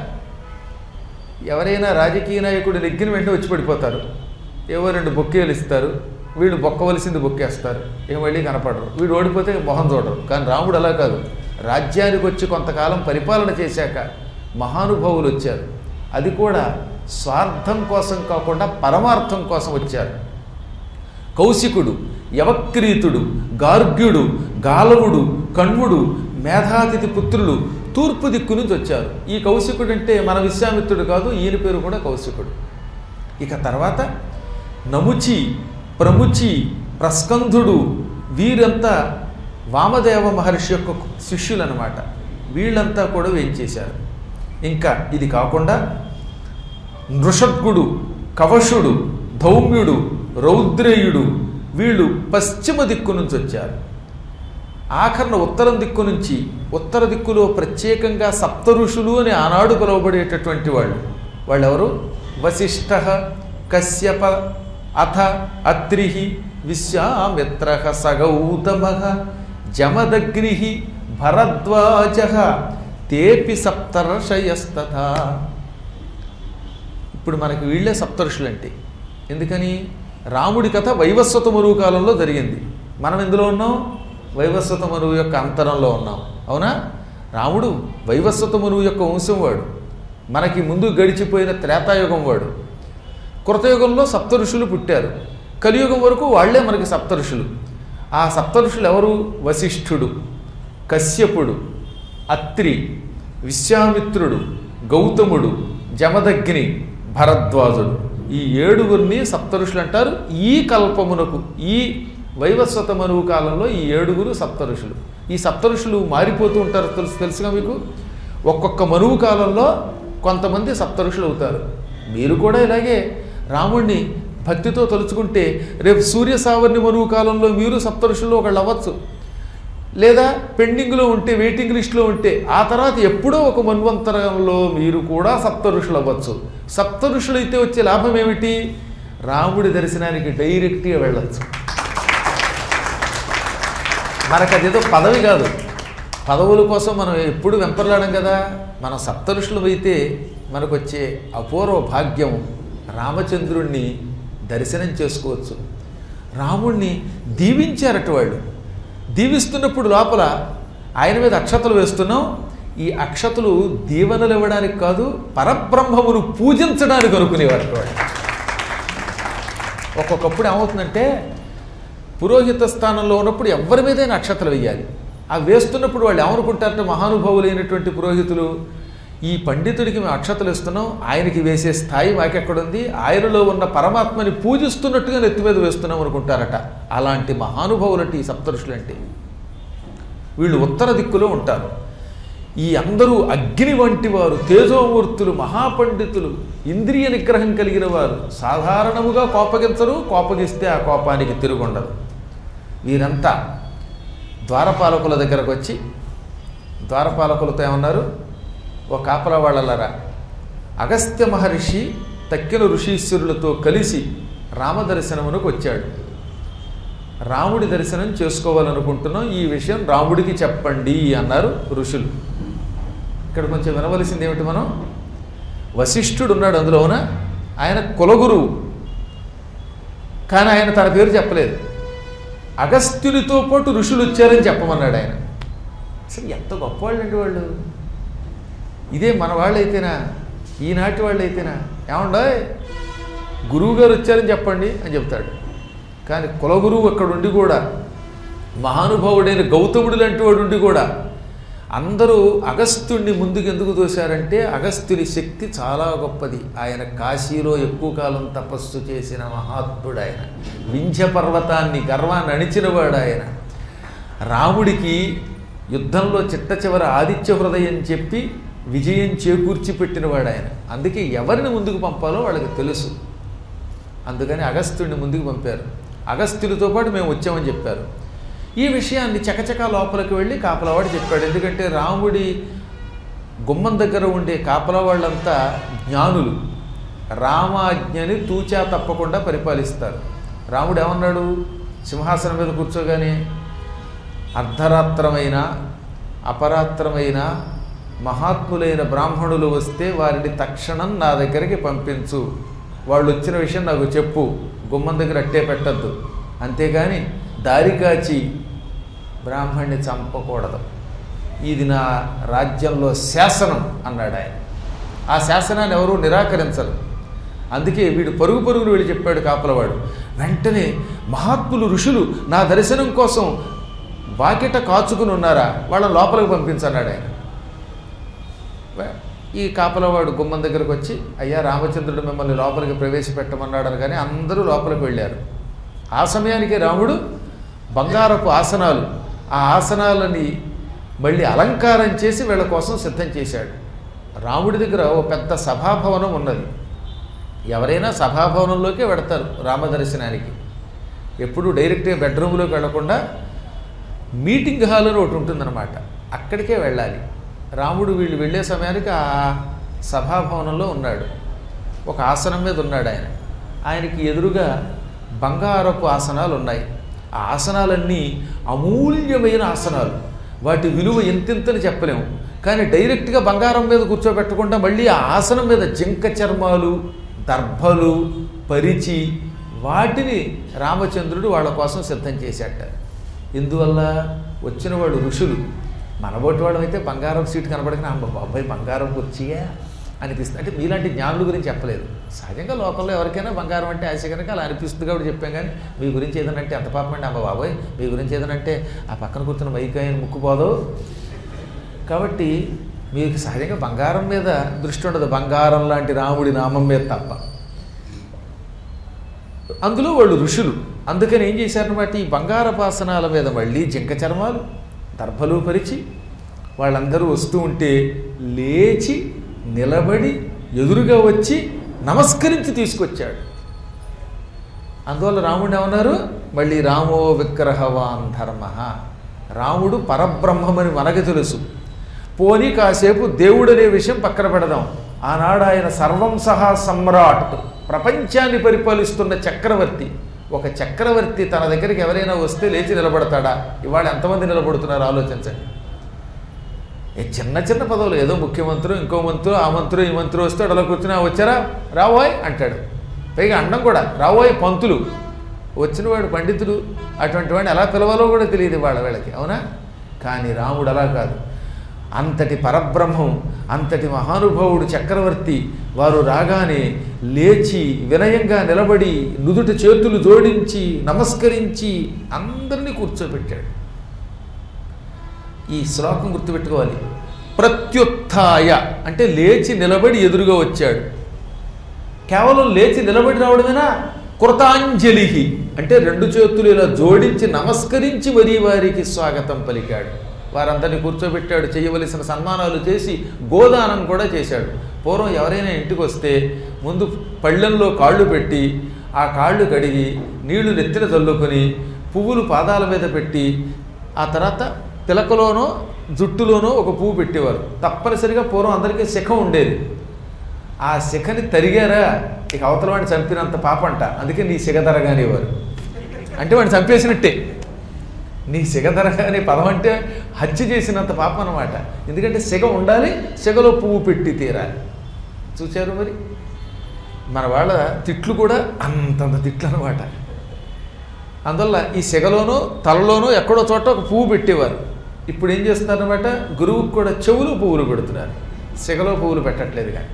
ఎవరైనా రాజకీయ నాయకుడు నెగ్గిన వెంటనే వచ్చి పడిపోతారు. ఏవో 2 బొక్కేలు ఇస్తారు, వీళ్ళు బొక్కవలసింది బొక్కేస్తారు, ఏం మళ్ళీ కనపడరు. వీడు ఓడిపోతే మొహం చూడరు. కానీ రాముడు అలా కాదు. రాజ్యానికి వచ్చి కొంతకాలం పరిపాలన చేశాక మహానుభావులు వచ్చారు. అది కూడా స్వార్థం కోసం కాకుండా పరమార్థం కోసం వచ్చారు. కౌశికుడు, యవక్రీతుడు, గార్గ్యుడు, గాలవుడు, కణ్వుడు, మేధాతిథి పుత్రులు తూర్పు దిక్కు నుంచి వచ్చారు. ఈ కౌశికుడు అంటే మన విశ్వామిత్రుడు కాదు, ఈయన పేరు కూడా కౌశికుడు. ఇక తర్వాత నముచి, ప్రముచి, ప్రస్కంధుడు, వీరంతా వామదేవ మహర్షి యొక్క శిష్యులు అన్నమాట. వీళ్ళంతా కూడా వేయించేశారు. ఇంకా ఇది కాకుండా నృషద్గుడు, కవశుడు, ధౌమ్యుడు, రౌద్రేయుడు, వీళ్ళు పశ్చిమ దిక్కు నుంచి వచ్చారు. ఆఖరణ ఉత్తరం దిక్కు నుంచి, ఉత్తర దిక్కులో ప్రత్యేకంగా సప్త ఋషులు అని ఆనాడు పిలువబడేటటువంటి వాళ్ళెవరు? వశిష్ఠ, కశ్యప, అథ అత్రి, విశ్వామిత్ర, సగౌతమ, జమదగ్ని, భరద్వాజ, తేపి సప్తర్షయస్తథా. ఇప్పుడు మనకి వీళ్ళే సప్తఋషులంటే. ఎందుకని? రాముడి కథ వైవస్వత మరువు కాలంలో జరిగింది. మనం ఎందులో ఉన్నాం? వైవస్వత మనువు యొక్క అంతరంలో ఉన్నాం. అవునా? రాముడు వైవస్వత మనువు యొక్క వంశం వాడు. మనకి ముందు గడిచిపోయిన త్రేతాయుగం వాడు. కృతయుగంలో సప్తఋషులు పుట్టారు. కలియుగం వరకు వాళ్లే మనకి సప్తఋషులు. ఆ సప్తఋషులు ఎవరు? వశిష్ఠుడు, కశ్యపుడు, అత్రి, విశ్వామిత్రుడు, గౌతముడు, జమదగ్ని, భరద్వాజుడు. ఈ 7గురిని సప్తఋషులు అంటారు. ఈ కల్పమునకు, ఈ వైవస్వత మనువు కాలంలో ఈ 7గురు సప్తఋషులు. ఈ సప్తఋషులు మారిపోతూ ఉంటారు. తెలుసుగా మీకు? ఒక్కొక్క మనువు కాలంలో కొంతమంది సప్తఋషులు అవుతారు. మీరు కూడా ఇలాగే రాముణ్ణి భక్తితో తలుచుకుంటే రేపు సూర్య సావర్ణి మనువు కాలంలో మీరు సప్తఋషుల్లో ఒకళ్ళు అవ్వచ్చు. లేదా పెండింగ్లో ఉంటే, వెయిటింగ్ లిస్టులో ఉంటే, ఆ తర్వాత ఎప్పుడో ఒక మన్వంతరంలో మీరు కూడా సప్త ఋషులు అవ్వచ్చు. సప్త ఋషులు అయితే వచ్చే లాభం ఏమిటి? రాముడి దర్శనానికి డైరెక్ట్గా వెళ్ళచ్చు. మనకు అదేదో పదవి కాదు, పదవుల కోసం మనం ఎప్పుడు వెంపర్లాడం కదా. మనం సప్త ఋషులు అయితే మనకు వచ్చే అపూర్వ భాగ్యం రామచంద్రుణ్ణి దర్శనం చేసుకోవచ్చు. రాముణ్ణి దీవించారట వాళ్ళు. దీవిస్తున్నప్పుడు లోపల ఆయన మీద అక్షతలు వేస్తున్నాం. ఈ అక్షతలు దీవెనలు ఇవ్వడానికి కాదు, పరబ్రహ్మమును పూజించడానికి అనుకునేవారు వాళ్ళు. ఒక్కొక్కప్పుడు ఏమవుతుందంటే, పురోహిత స్థానంలో ఉన్నప్పుడు ఎవరి మీదైనా అక్షతలు వేయాలి. అవి వేస్తున్నప్పుడు వాళ్ళు ఏమనుకుంటారంటే, మహానుభావులైనటువంటి పురోహితులు, ఈ పండితుడికి మేము అక్షతలు ఇస్తున్నాం, ఆయనకి వేసే స్థాయి మాకెక్కడుంది, ఆయనలో ఉన్న పరమాత్మని పూజిస్తున్నట్టుగా నెత్తి మీద వేస్తున్నాం అనుకుంటారట. అలాంటి మహానుభావులంటే ఈ సప్తఋషులంటే. వీళ్ళు ఉత్తర దిక్కులో ఉంటారు. ఈ అందరూ అగ్ని వంటి వారు, తేజోమూర్తులు, మహాపండితులు, ఇంద్రియ నిగ్రహం కలిగిన వారు. సాధారణముగా కోపగించరు, కోపగిస్తే ఆ కోపానికి తిరుగుండదు. వీరంతా ద్వారపాలకుల దగ్గరకు వచ్చి ద్వారపాలకులతో ఏమన్నారు, ఓ కాపలా వాళ్ళలారా, అగస్త్య మహర్షి తక్కిన ఋషీశ్వరులతో కలిసి రామదర్శనమునకు వచ్చాడు. రాముడి దర్శనం చేసుకోవాలనుకుంటున్నాం, ఈ విషయం రాముడికి చెప్పండి అన్నారు ఋషులు. ఇక్కడ కొంచెం వినవలసింది ఏమిటి, మనం వశిష్ఠుడు ఉన్నాడు అందులోన, ఆయన కులగురువు, కానీ ఆయన తన పేరు చెప్పలేదు. అగస్త్యునితో పాటు ఋషులు వచ్చారని చెప్పమన్నాడు ఆయన. అసలు ఎంత గొప్పవాళ్ళండి వాళ్ళు. ఇదే మన వాళ్ళు అయితేనా, ఈనాటి వాళ్ళు అయితేనా, ఏమండో గురువుగారు వచ్చారని చెప్పండి అని చెప్తాడు. కానీ కులగురువు అక్కడ ఉండి కూడా, మహానుభావుడైన గౌతముడు లాంటి వాడు ఉండి కూడా, అందరూ అగస్త్యుడిని ముందుకు ఎందుకు తోశారంటే, అగస్త్యుని శక్తి చాలా గొప్పది. ఆయన కాశీలో ఎక్కువ కాలం తపస్సు చేసిన మహాత్ముడు ఆయన. వింధ్య పర్వతాన్ని, గర్వాన్ని అణిచినవాడు ఆయన. రాముడికి యుద్ధంలో చిట్ట చివర ఆదిత్య హృదయం చెప్పి విజయం చేకూర్చి పెట్టినవాడు ఆయన. అందుకే ఎవరిని ముందుకు పంపాలో వాళ్ళకి తెలుసు. అందుకని అగస్త్యుడిని ముందుకు పంపారు. అగస్త్యులతో పాటు మేము వచ్చామని చెప్పారు. ఈ విషయాన్ని చకచకా లోపలికి వెళ్ళి కాపలవాడు చెప్పాడు. ఎందుకంటే రాముడి గుమ్మం దగ్గర ఉండే కాపలవాళ్ళంతా జ్ఞానులు, రామాజ్ఞని తూచా తప్పకుండా పరిపాలిస్తారు. రాముడు ఏమన్నాడు, సింహాసనం మీద కూర్చోగానే, అర్ధరాత్రమైన అపరాత్రమైన మహాత్ములైన బ్రాహ్మణులు వస్తే వారిని తక్షణం నా దగ్గరికి పంపించు, వాళ్ళు వచ్చిన విషయం నాకు చెప్పు, గుమ్మం దగ్గర అట్టే పెట్టద్దు, అంతేగాని దారి కాచి బ్రాహ్మణ్ణి చంపకూడదు, ఇది నా రాజ్యంలో శాసనం అన్నాడు ఆయన. ఆ శాసనాన్ని ఎవరూ నిరాకరించరు. అందుకే వీడు పరుగు పరుగులు వెళ్ళి చెప్పాడు కాపలవాడు. వెంటనే మహాత్ములు ఋషులు నా దర్శనం కోసం వాకిట కాచుకుని ఉన్నారా, వాళ్ళని లోపలికి పంపించన్నాడు ఆయన. ఈ కాపలవాడు గుమ్మం దగ్గరకు వచ్చి, అయ్యా రామచంద్రుడు మిమ్మల్ని లోపలికి ప్రవేశపెట్టమన్నాడు కానీ అందరూ లోపలికి వెళ్ళారు. ఆ సమయానికి రాముడు బంగారపు ఆసనాలు, ఆ ఆసనాలని మళ్ళీ అలంకారం చేసి వీళ్ళ కోసం సిద్ధం చేశాడు. రాముడి దగ్గర ఓ పెద్ద సభాభవనం ఉన్నది. ఎవరైనా సభాభవనంలోకే వెడతారు రామదర్శనానికి. ఎప్పుడు డైరెక్ట్గా బెడ్రూమ్లోకి వెళ్లకుండా మీటింగ్ హాల్ అని ఒకటి ఉంటుందన్నమాట, అక్కడికే వెళ్ళాలి. రాముడు వీళ్ళు వెళ్ళే సమయానికి ఆ సభాభవనంలో ఉన్నాడు. ఒక ఆసనం మీద ఉన్నాడు ఆయన. ఆయనకి ఎదురుగా బంగారపు ఆసనాలు ఉన్నాయి. ఆ ఆసనాలన్నీ అమూల్యమైన ఆసనాలు. వాటి విలువ ఎంతెంతని చెప్పలేము. కానీ డైరెక్ట్గా బంగారం మీద కూర్చోబెట్టకుండా మళ్ళీ ఆ ఆసనం మీద జింక చర్మాలు, దర్భలు పరిచి వాటిని రామచంద్రుడు వాళ్ళ కోసం సిద్ధం చేశాట. ఇందువల్ల వచ్చిన వాడు ఋషులు. మనబోటి వాడు అయితే బంగారం సీటు కనపడగానే అమ్మ బాబాయ్ బంగారం కుర్చీయా అనిపిస్తుంది. అంటే మీలాంటి జ్ఞానుల గురించి చెప్పలేదు. సహజంగా లోకంలో ఎవరికైనా బంగారం అంటే ఆశ కనుక అలా అనిపిస్తుంది కాబట్టి చెప్పాం. కానీ మీ గురించి ఏదనంటే ఎంత పాపం అండి అమ్మ బాబాయ్, మీ గురించి ఏదనంటే ఆ పక్కన కూర్చున్న మైకాయని ముక్కుపోదు. కాబట్టి మీకు సహజంగా బంగారం మీద దృష్టి ఉండదు, బంగారం లాంటి రాముడి నామం మీద తప్ప. అందులో వాళ్ళు ఋషులు. అందుకని ఏం చేశారన్నమాట, ఈ బంగారపాసనాల మీద మళ్ళీ జింక చర్మాలు, దర్భలు పరిచి వాళ్ళందరూ వస్తూ ఉంటే లేచి నిలబడి ఎదురుగా వచ్చి నమస్కరించి తీసుకొచ్చాడు. అందువల్ల రాముడు ఏమన్నారు, మళ్ళీ రామో విగ్రహవాన్ ధర్మ, రాముడు పరబ్రహ్మమని మనకు తెలుసు. పోనీ కాసేపు దేవుడనే విషయం పక్కన పెడదాం. ఆనాడు ఆయన సర్వం సహా సమ్రాట్, ప్రపంచాన్ని పరిపాలిస్తున్న చక్రవర్తి. ఒక చక్రవర్తి తన దగ్గరికి ఎవరైనా వస్తే లేచి నిలబడతాడా? ఇవాళ ఎంతమంది నిలబడుతున్నారు ఆలోచించండి. చిన్న చిన్న పదవులు, ఏదో ముఖ్యమంత్రి, ఇంకో మంత్రి, ఆ మంత్రి, ఈ మంత్రి వస్తాడు, అలా కూర్చున్నా వచ్చారా రావోయ్ అంటాడు. పైగా అండం కూడా రావోయ్ పంతులు, వచ్చినవాడు పండితుడు. అటువంటి వాడిని ఎలా పిలవాలో కూడా తెలియదు వీళ్ళకి, అవునా? కానీ రాముడు అలా కాదు. అంతటి పరబ్రహ్మం, అంతటి మహానుభావుడు చక్రవర్తి. వారు రాగానే లేచి వినయంగా నిలబడి నుదుటి చేతులు జోడించి నమస్కరించి అందరినీ కూర్చోబెట్టాడు. ఈ శ్లోకం గుర్తుపెట్టుకోవాలి. ప్రత్యుత్థాయ అంటే లేచి నిలబడి ఎదురుగా వచ్చాడు. కేవలం లేచి నిలబడి రావడమేనా? కృతాంజలి అంటే రెండు చేతులు ఇలా జోడించి నమస్కరించి మరీ వారికి స్వాగతం పలికాడు. వారందరినీ కూర్చోబెట్టాడు, చేయవలసిన సన్మానాలు చేసి గోదానం కూడా చేశాడు. పూర్వం ఎవరైనా ఇంటికి వస్తే ముందు పళ్ళెంలో కాళ్ళు పెట్టి ఆ కాళ్ళు కడిగి నీళ్లు నెత్తిన చల్లుకొని పువ్వులు పాదాల మీద పెట్టి ఆ తర్వాత తిలకలోనో జుట్టులోనో ఒక పువ్వు పెట్టేవారు. తప్పనిసరిగా పూర్వం అందరికీ శిఖ ఉండేది. ఆ శిఖని తరిగారా ఇక అవతల వాడిని చంపినంత పాపంట. అందుకే నీ శిఖ తరగానేవారు. అంటే వాడిని చంపేసినట్టే. నీ శిఖ తరగానే పదం అంటే హత్య చేసినంత పాపం అన్నమాట. ఎందుకంటే శిఖ ఉండాలి, శిఖలో పువ్వు పెట్టి తీరాలి. చూశారు మరి మన వాళ్ళ తిట్లు కూడా అంతంత తిట్లు అనమాట. అందువల్ల ఈ శిఖలోనో తలలోనో ఎక్కడో చోట ఒక పువ్వు పెట్టేవారు. ఇప్పుడు ఏం చేస్తున్నారన్నమాట, గురువుకు కూడా చెవులు పువ్వులు పెడుతున్నారు, శిఖలో పువ్వులు పెట్టట్లేదు. కానీ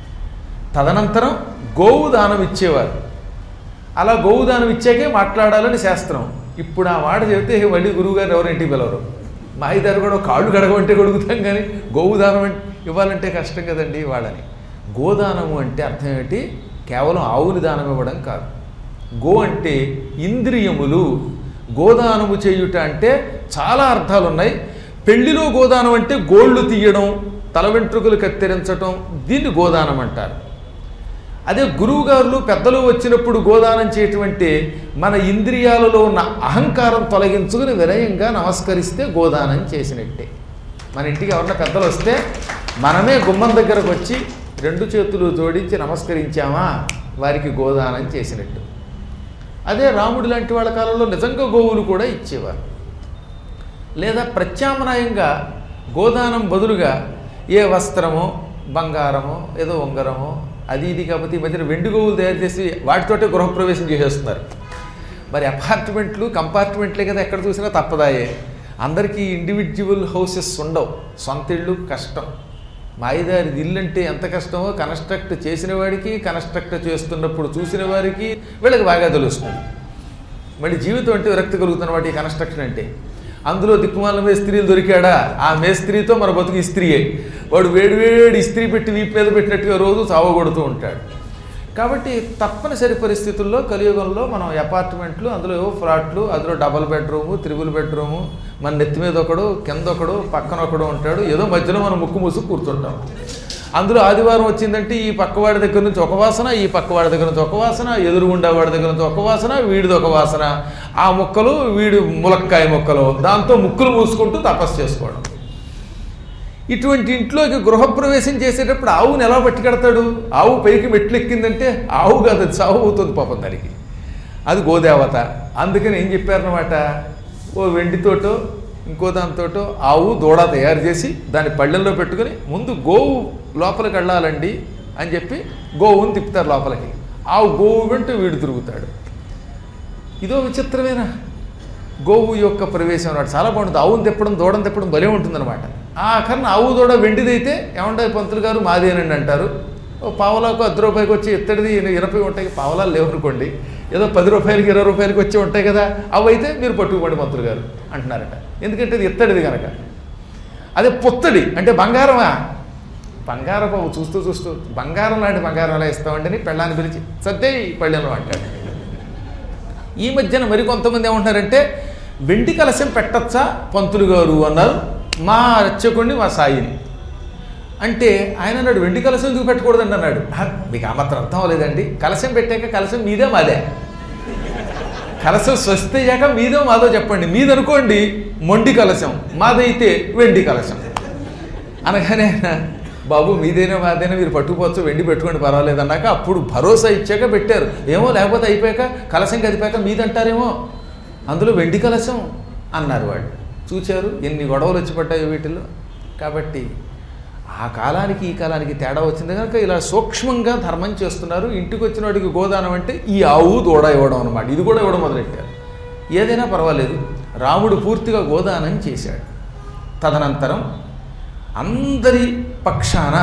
తదనంతరం గోవు దానం ఇచ్చేవారు. అలా గోవు దానం ఇచ్చాకే మాట్లాడాలని శాస్త్రం. ఇప్పుడు ఆ మాట చెబితే మళ్ళీ గురువుగారు ఎవరింటికి పిలవరు. మా ఇద్దరు కూడా కాళ్ళు కడగమంటే కడుగుతాం, కానీ గోవు దానం ఇవ్వాలంటే కష్టం కదండి వాళ్ళని. గోదానము అంటే అర్థం ఏంటి? కేవలం ఆవుని దానం ఇవ్వడం కాదు. గో అంటే ఇంద్రియములు. గోదానము చేయుట అంటే చాలా అర్థాలు ఉన్నాయి. పెళ్లిలో గోదానం అంటే గోళ్ళు తీయడం, తల వెంట్రుకలు కత్తిరించటం, దీన్ని గోదానం అంటారు. అదే గురువుగారులు పెద్దలు వచ్చినప్పుడు గోదానం చేయటం అంటే మన ఇంద్రియాలలో ఉన్న అహంకారం తొలగించుకుని వినయంగా నమస్కరిస్తే గోదానం చేసినట్టే. మన ఇంటికి ఎవరన్నా పెద్దలు వస్తే మనమే గుమ్మం దగ్గరకు వచ్చి రెండు చేతులు జోడించి నమస్కరించామా, వారికి గోదానం చేసినట్టు. అదే రాముడు లాంటి వాళ్ళ కాలంలో నిజంగా గోవులు కూడా ఇచ్చేవారు. లేదా ప్రత్యామ్నాయంగా గోదానం బదులుగా ఏ వస్త్రమో బంగారమో ఏదో ఉంగరమో అది ఇది కాకపోతే ఈ మధ్యన వెండి గోవులు తయారు చేసి వాటితోటే గృహప్రవేశం చేసేస్తున్నారు. మరి అపార్ట్మెంట్లు కంపార్ట్మెంట్లే కదా, ఎక్కడ చూసినా తప్పదాయే. అందరికీ ఇండివిజువల్ హౌసెస్ ఉండవు, సొంత ఇళ్ళు కష్టం. మాయిదారి ఇల్లు అంటే ఎంత కష్టమో కన్స్ట్రక్ట్ చేసిన వాడికి, కన్స్ట్రక్ట్ చేస్తున్నప్పుడు చూసిన వారికి వీళ్ళకి బాగా తెలుస్తుంది. మళ్ళీ జీవితం అంటే విరక్తి కలుగుతున్న వాటి కన్స్ట్రక్షన్ అంటే. అందులో దిక్కుమాల మేస్త్రీలు దొరికాడా, ఆ మేస్త్రీతో మన బతుకు ఇస్త్రీయే. వాడు వేడివేడి ఇస్త్రీ పెట్టి వీపు మీద పెట్టినట్టుగా రోజు చావగొడుతూ ఉంటాడు. కాబట్టి తప్పనిసరి పరిస్థితుల్లో కలియుగంలో మనం అపార్ట్మెంట్లు, అందులో ఏవో ఫ్లాట్లు, అందులో డబల్ బెడ్రూము, త్రిబుల్ బెడ్రూము, మన నెత్తి మీద ఒకడు, కింద ఒకడు, పక్కన ఒకడు ఉంటాడు. ఏదో మధ్యలో మనం ముక్కు మూసుకు కూర్చుంటాం. అందులో ఆదివారం వచ్చిందంటే ఈ పక్కవాడి దగ్గర నుంచి ఒక వాసన, ఈ పక్కవాడి దగ్గర నుంచి ఒక వాసన, ఎదురుగుండా వాడి దగ్గర నుంచి ఒక వాసన, వీడిది ఒక వాసన. ఆ ముక్కలు వీడి ములక్కాయ ముక్కలు, దాంతో ముక్కులు మూసుకుంటూ తపస్సు చేసుకోవడం. ఇటువంటి ఇంట్లోకి గృహప్రవేశం చేసేటప్పుడు ఆవుని ఎలా పట్టుకెడతాడు? ఆవు పైకి మెట్లు ఎక్కిందంటే ఆవు కాదు, అది సావు అవుతుంది పాపం దానికి. అది గోదేవత. అందుకని ఏం చెప్పారన్నమాట, ఓ వెండితోటో ఇంకో దానితోటో ఆవు దూడ తయారు చేసి దాన్ని పళ్ళెంలో పెట్టుకుని ముందు గోవు లోపలికి వెళ్ళాలండి అని చెప్పి గోవుని తిప్పుతారు లోపలికి. ఆవు గోవు వెంట వీడు తిరుగుతాడు. ఇదో విచిత్రమేనా గోవు యొక్క ప్రవేశం అన్నమాట. చాలా బాగుంటుంది. ఆవును తిప్పడం, దూడను తిప్పడం భలే ఉంటుందన్నమాట. ఆఖరణ ఆవు దూడ వెండిదైతే ఏమంటే పంతులు గారు మాదేనండి అంటారు. ఓ పావలాకు 10 రూపాయలకి వచ్చి ఇత్తడిది 20 ఉంటాయి, పావలాలు లేవనుకోండి, ఏదో 10 రూపాయలకి 20 రూపాయలకి వచ్చి ఉంటాయి కదా, అవి అయితే మీరు పట్టుకుపోండి పంతులు గారు అంటున్నారట. ఎందుకంటే ఇది ఇత్తడిది కనుక. అదే పుత్తడి అంటే బంగారమా, బంగారపు చూస్తూ చూస్తూ బంగారం లాంటి బంగారం ఎలా ఇస్తామండి పెళ్ళాన్ని పిలిచి సర్దే పళ్ళెంలో అంటాడు. ఈ మధ్యన మరికొంతమంది ఏమంటున్నారంటే వెండి కలశం పెట్టచ్చా పంతులు గారు అన్నారు మా అర్చకుడిని, మా సాయిని. అంటే ఆయన అన్నాడు వెండి కలశం ఎందుకు పెట్టకూడదండి అన్నాడు. మీకు ఆ మాత్రం అర్థం అవ్వలేదండి, కలశం పెట్టాక కలశం మీదే మాదే. కలశం స్వస్తి అయ్యాక మీదో మాదో చెప్పండి. మీదనుకోండి మొండి కలశం, మాదైతే వెండి కలశం అనగానే బాబు మీదైనా మాదైనా మీరు పట్టుకుపోవచ్చు, వెండి పెట్టుకోండి పర్వాలేదు అన్నాక అప్పుడు భరోసా ఇచ్చాక పెట్టారు. ఏమో లేకపోతే అయిపోయాక కలశం కదిపాక మీదంటారేమో, అందులో వెండి కలశం అన్నారు వాళ్ళు. చూచారు ఎన్ని గొడవలు వచ్చి పడ్డాయి వీటిల్లో. కాబట్టి ఆ కాలానికి ఈ కాలానికి తేడా వచ్చింది కనుక ఇలా సూక్ష్మంగా ధర్మం చేస్తున్నారు. ఇంటికి వచ్చిన వాడికి గోదానం అంటే ఈ ఆవు దూడ ఇవ్వడం అనమాట. ఇది కూడా ఇవ్వడం మొదలెట్టారు. ఏదైనా పర్వాలేదు, రాముడు పూర్తిగా గోదానం చేశాడు. తదనంతరం అందరి పక్షాన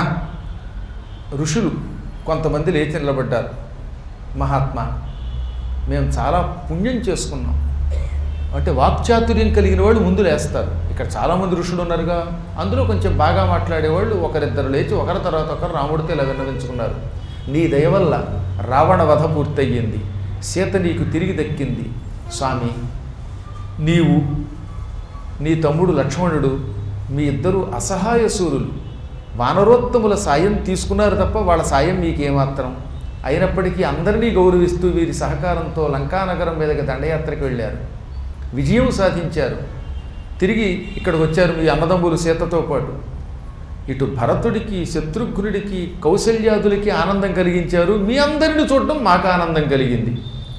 ఋషులు కొంతమంది లేచి నిలబడ్డారు. మహాత్మా, మేము చాలా పుణ్యం చేసుకున్నాం అంటే వాక్చాతుర్యం కలిగిన వాళ్ళు ముందు లేస్తారు. ఇక్కడ చాలామంది ఋషులు ఉన్నారుగా, అందులో కొంచెం బాగా మాట్లాడేవాళ్ళు ఒకరిద్దరు లేచి ఒకరి తర్వాత ఒకరు రాముడితో ఇలా విన్నవించుకున్నారు. నీ దయ వల్ల రావణ వధ పూర్తయ్యింది, సీత నీకు తిరిగి దక్కింది. స్వామి, నీవు నీ తమ్ముడు లక్ష్మణుడు మీ ఇద్దరు అసహాయ సూరులు, వానరోత్తముల సాయం తీసుకున్నారు తప్ప వాళ్ళ సాయం మీకేమాత్రం. అయినప్పటికీ అందరినీ గౌరవిస్తూ వీరి సహకారంతో లంకానగరం మీదకి దండయాత్రకు వెళ్ళారు, విజయం సాధించారు. తిరిగి ఇక్కడికి వచ్చారు మీ అన్నదమ్ములు సీతతో పాటు. ఇటు భరతుడికి, శత్రుఘ్నుడికి, కౌసల్యాదులకి ఆనందం కలిగించారు. మీ అందరిని చూడడం మాకు ఆనందం కలిగింది.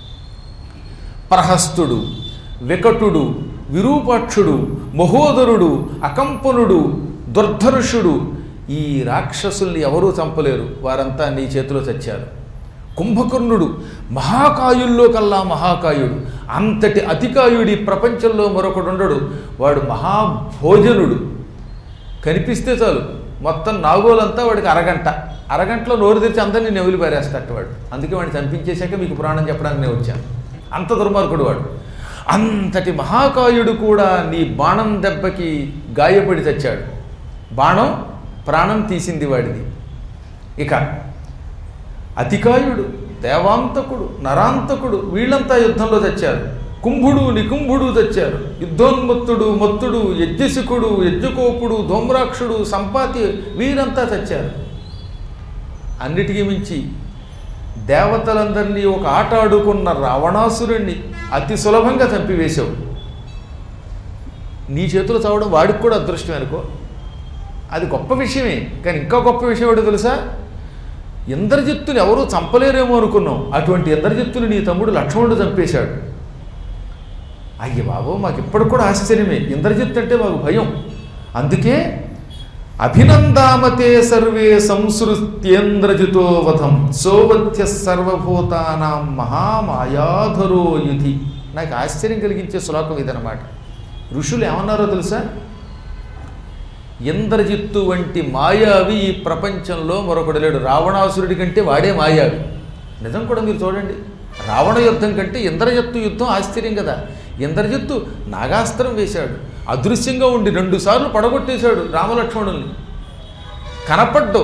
ప్రహస్తుడు, వికటుడు, విరూపాక్షుడు, మహోదరుడు, అకంపనుడు, దుర్ధనుషుడు, ఈ రాక్షసుల్ని ఎవరూ చంపలేరు, వారంతా నీ చేతిలో చచ్చారు. కుంభకర్ణుడు మహాకాయుల్లో కల్లా మహాకాయుడు, అంతటి అతికాయుడి ప్రపంచంలో మరొకడుండడు. వాడు మహాభోజనుడు, కనిపిస్తే చాలు మొత్తం నాగోలంతా వాడికి అరగంటలో నోరు తెరిచి అందరినీ నెవులు పారేస్తాడు వాడు. అందుకే వాడిని చంపించేశాక మీకు పురాణం చెప్పడానికి నేను వచ్చాను. అంత దుర్మార్గుడు వాడు. అంతటి మహాకాయుడు కూడా నీ బాణం దెబ్బకి గాయపడి చచ్చాడు. బాణం ప్రాణం తీసింది వాడిది. ఇక అతికాయుడు, దేవాంతకుడు, నరాంతకుడు, వీళ్ళంతా యుద్ధంలో చచ్చారు. కుంభుడు, నికుంభుడు చచ్చారు. యుద్ధోన్మత్తుడు, మత్తుడు, యజ్ఞశికుడు, యజ్ఞకోపుడు, ధూమ్రాక్షుడు, సంపాతి, వీరంతా చచ్చారు. అన్నిటికీ మించి దేవతలందరినీ ఒక ఆట ఆడుకున్న రావణాసురుణ్ణి అతి సులభంగా చంపివేశావు. నీ చేతులు చావడం వాడికి కూడా అదృష్టం అనుకో, అది గొప్ప విషయమే. కానీ ఇంకా గొప్ప విషయం ఏంటో తెలుసా? ఇంద్రజిత్తుని ఎవరూ చంపలేరేమో అనుకున్నాం, అటువంటి ఇంద్రజిత్తుని నీ తమ్ముడు లక్ష్మణుడు చంపేశాడు. అయ్య బాబు, మాకు ఇప్పటికి కూడా ఆశ్చర్యమే. ఇంద్రజిత్ అంటే మాకు భయం. అందుకే అభినందామతే సర్వే సంసృత్యేంద్రజితో వధం సోవధ్య సర్వభూతానాం మహామాయాధరో యుధి. నాకు ఆశ్చర్యం కలిగించే శ్లోకం ఇదనమాట. ఋషులు ఏమన్నారో తెలుసా? ఇంద్రజిత్తు వంటి మాయావి ఈ ప్రపంచంలో మరొకడు లేడు. రావణాసురుడి కంటే వాడే మాయావి. నిజం కూడా మీరు చూడండి, రావణ యుద్ధం కంటే ఇంద్రజిత్తు యుద్ధం ఆశ్చర్యం కదా. ఇంద్రజిత్తు నాగాస్త్రం వేశాడు, అదృశ్యంగా ఉండి 2 సార్లు పడగొట్టేశాడు రామలక్ష్మణుల్ని. కనపడ్డు.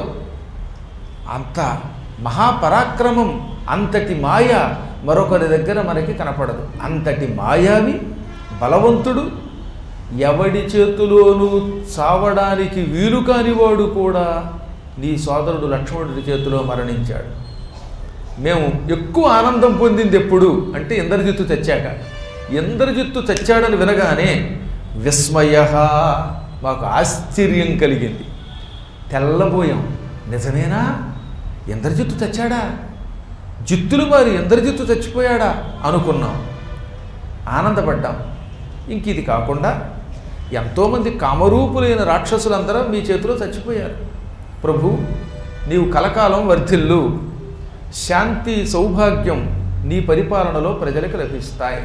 అంత మహాపరాక్రమం, అంతటి మాయ మరొకరి దగ్గర మనకి కనపడదు. అంతటి మాయావి, బలవంతుడు, ఎవడి చేతిలోనూ చావడానికి వీలు కానివాడు కూడా నీ సోదరుడు లక్ష్మణుడి చేతిలో మరణించాడు. మేము ఎక్కువ ఆనందం పొందింది ఎప్పుడు అంటే ఇంద్రజిత్తు చచ్చాక. ఇంద్రజిత్తు చచ్చాడని వినగానే విస్మయ, మాకు ఆశ్చర్యం కలిగింది. తెల్లబోయాం. నిజమేనా? ఇంద్రజిత్తు చచ్చాడా? జిత్తులు మారి ఇంద్రజిత్తు చచ్చిపోయాడా అనుకున్నాం, ఆనందపడ్డాం. ఇంక ఇది కాకుండా ఎంతోమంది కామరూపులైన రాక్షసులందరూ మీ చేతిలో చచ్చిపోయారు. ప్రభు, నీవు కలకాలం వర్ధిల్లు, శాంతి సౌభాగ్యం నీ పరిపాలనలో ప్రజలకు లభిస్తాయి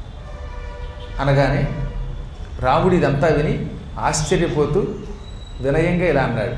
అనగానే రాముడు ఇదంతా విని ఆశ్చర్యపోతూ వినయంగా ఇలా అన్నాడు.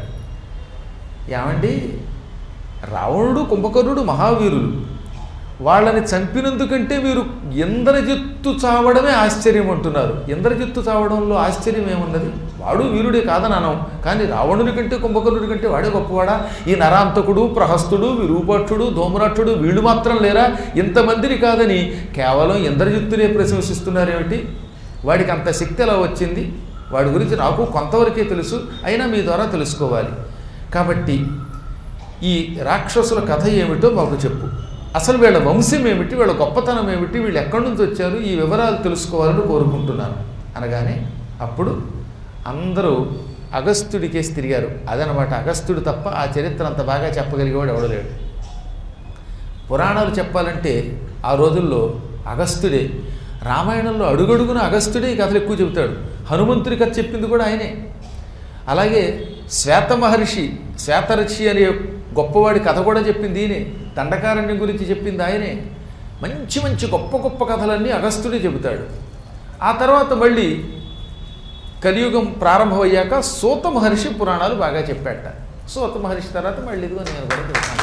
ఏమండి, రావణుడు, కుంభకర్ణుడు మహావీరులు, వాళ్ళని చంపినందుకంటే మీరు ఇంద్రజిత్తు చావడమే ఆశ్చర్యం అంటున్నారు. ఇంద్రజిత్తు చావడంలో ఆశ్చర్యం ఏమున్నది? వాడు వీరుడే కాదని అనం, కానీ రావణుడి కంటే కుంభకర్ణుడి కంటే వాడే గొప్పవాడా? ఈ నరాంతకుడు, ప్రహస్తుడు, విరూపాక్షుడు, ధూమ్రాక్షుడు వీళ్ళు మాత్రం లేరా? ఇంతమందిని కాదని కేవలం ఇంద్రజిత్తునే ప్రశంసిస్తున్నారేమిటి? వాడికి అంత శక్తి ఎలా వచ్చింది? వాడి గురించి నాకు కొంతవరకే తెలుసు, అయినా మీ ద్వారా తెలుసుకోవాలి. కాబట్టి ఈ రాక్షసుల కథ ఏమిటో మాకు చెప్పు. అసలు వీళ్ళ వంశం ఏమిటి, వీళ్ళ గొప్పతనం ఏమిటి, వీళ్ళు ఎక్కడి నుంచి వచ్చారు, ఈ వివరాలు తెలుసుకోవాలని కోరుకుంటున్నాను అనగానే అప్పుడు అందరూ అగస్త్యుడికేసి తిరిగారు. అదనమాట, అగస్త్యుడు తప్ప ఆ చరిత్ర అంత బాగా చెప్పగలిగేవాడు ఎవడు లేడు. పురాణాలు చెప్పాలంటే ఆ రోజుల్లో అగస్త్యుడే. రామాయణంలో అడుగడుగున అగస్త్యుడే ఈ కథలు ఎక్కువ చెబుతాడు. హనుమంతుడి కథ చెప్పింది కూడా ఆయనే. అలాగే శ్వేతఋషి అనే గొప్పవాడి కథ కూడా చెప్పింది ఈయనే. దండకారణ్యం గురించి చెప్పింది ఆయనే. మంచి మంచి గొప్ప గొప్ప కథలన్నీ అగస్త్యుడే చెబుతాడు. ఆ తర్వాత మళ్ళీ కలియుగం ప్రారంభమయ్యాక సూత మహర్షి పురాణాలు బాగా చెప్పాట. సూత మహర్షి తర్వాత మళ్ళీ ఇదిగో నేను కూడా చెప్తాను.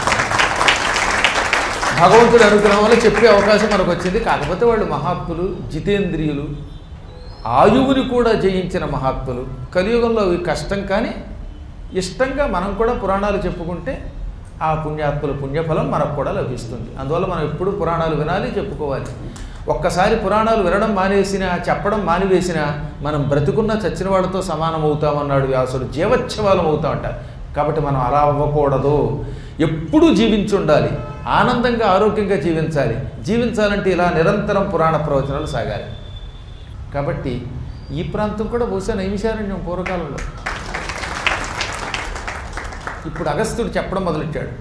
భగవంతుడి అనుగ్రహం వల్ల చెప్పే అవకాశం మనకు వచ్చింది. కాకపోతే వాళ్ళు మహాత్ములు, జితేంద్రియులు, ఆయువుని కూడా జయించిన మహాత్ములు. కలియుగంలో అవి కష్టం, కానీ ఇష్టంగా మనం కూడా పురాణాలు చెప్పుకుంటే ఆ పుణ్యాత్ముల పుణ్యఫలం మనకు కూడా లభిస్తుంది. అందువల్ల మనం ఎప్పుడు పురాణాలు వినాలి, చెప్పుకోవాలి. ఒక్కసారి పురాణాలు వినడం మానేసినా, చెప్పడం మానివేసినా మనం బ్రతుకున్న చచ్చిన వాడితో సమానం అవుతామన్నాడు వ్యాసుడు. జీవోత్సవాలం అవుతామంట. కాబట్టి మనం అలా అవ్వకూడదు. ఎప్పుడూ జీవించి ఉండాలి, ఆనందంగా ఆరోగ్యంగా జీవించాలి. జీవించాలంటే ఇలా నిరంతరం పురాణ ప్రవచనాలు సాగాలి. కాబట్టి ఈ ప్రాంతం కూడా బహుశా నైమిషారణ్యం పూర్వకాలంలో. ఇప్పుడు అగస్త్యుడు చెప్పడం మొదలెట్టాడు.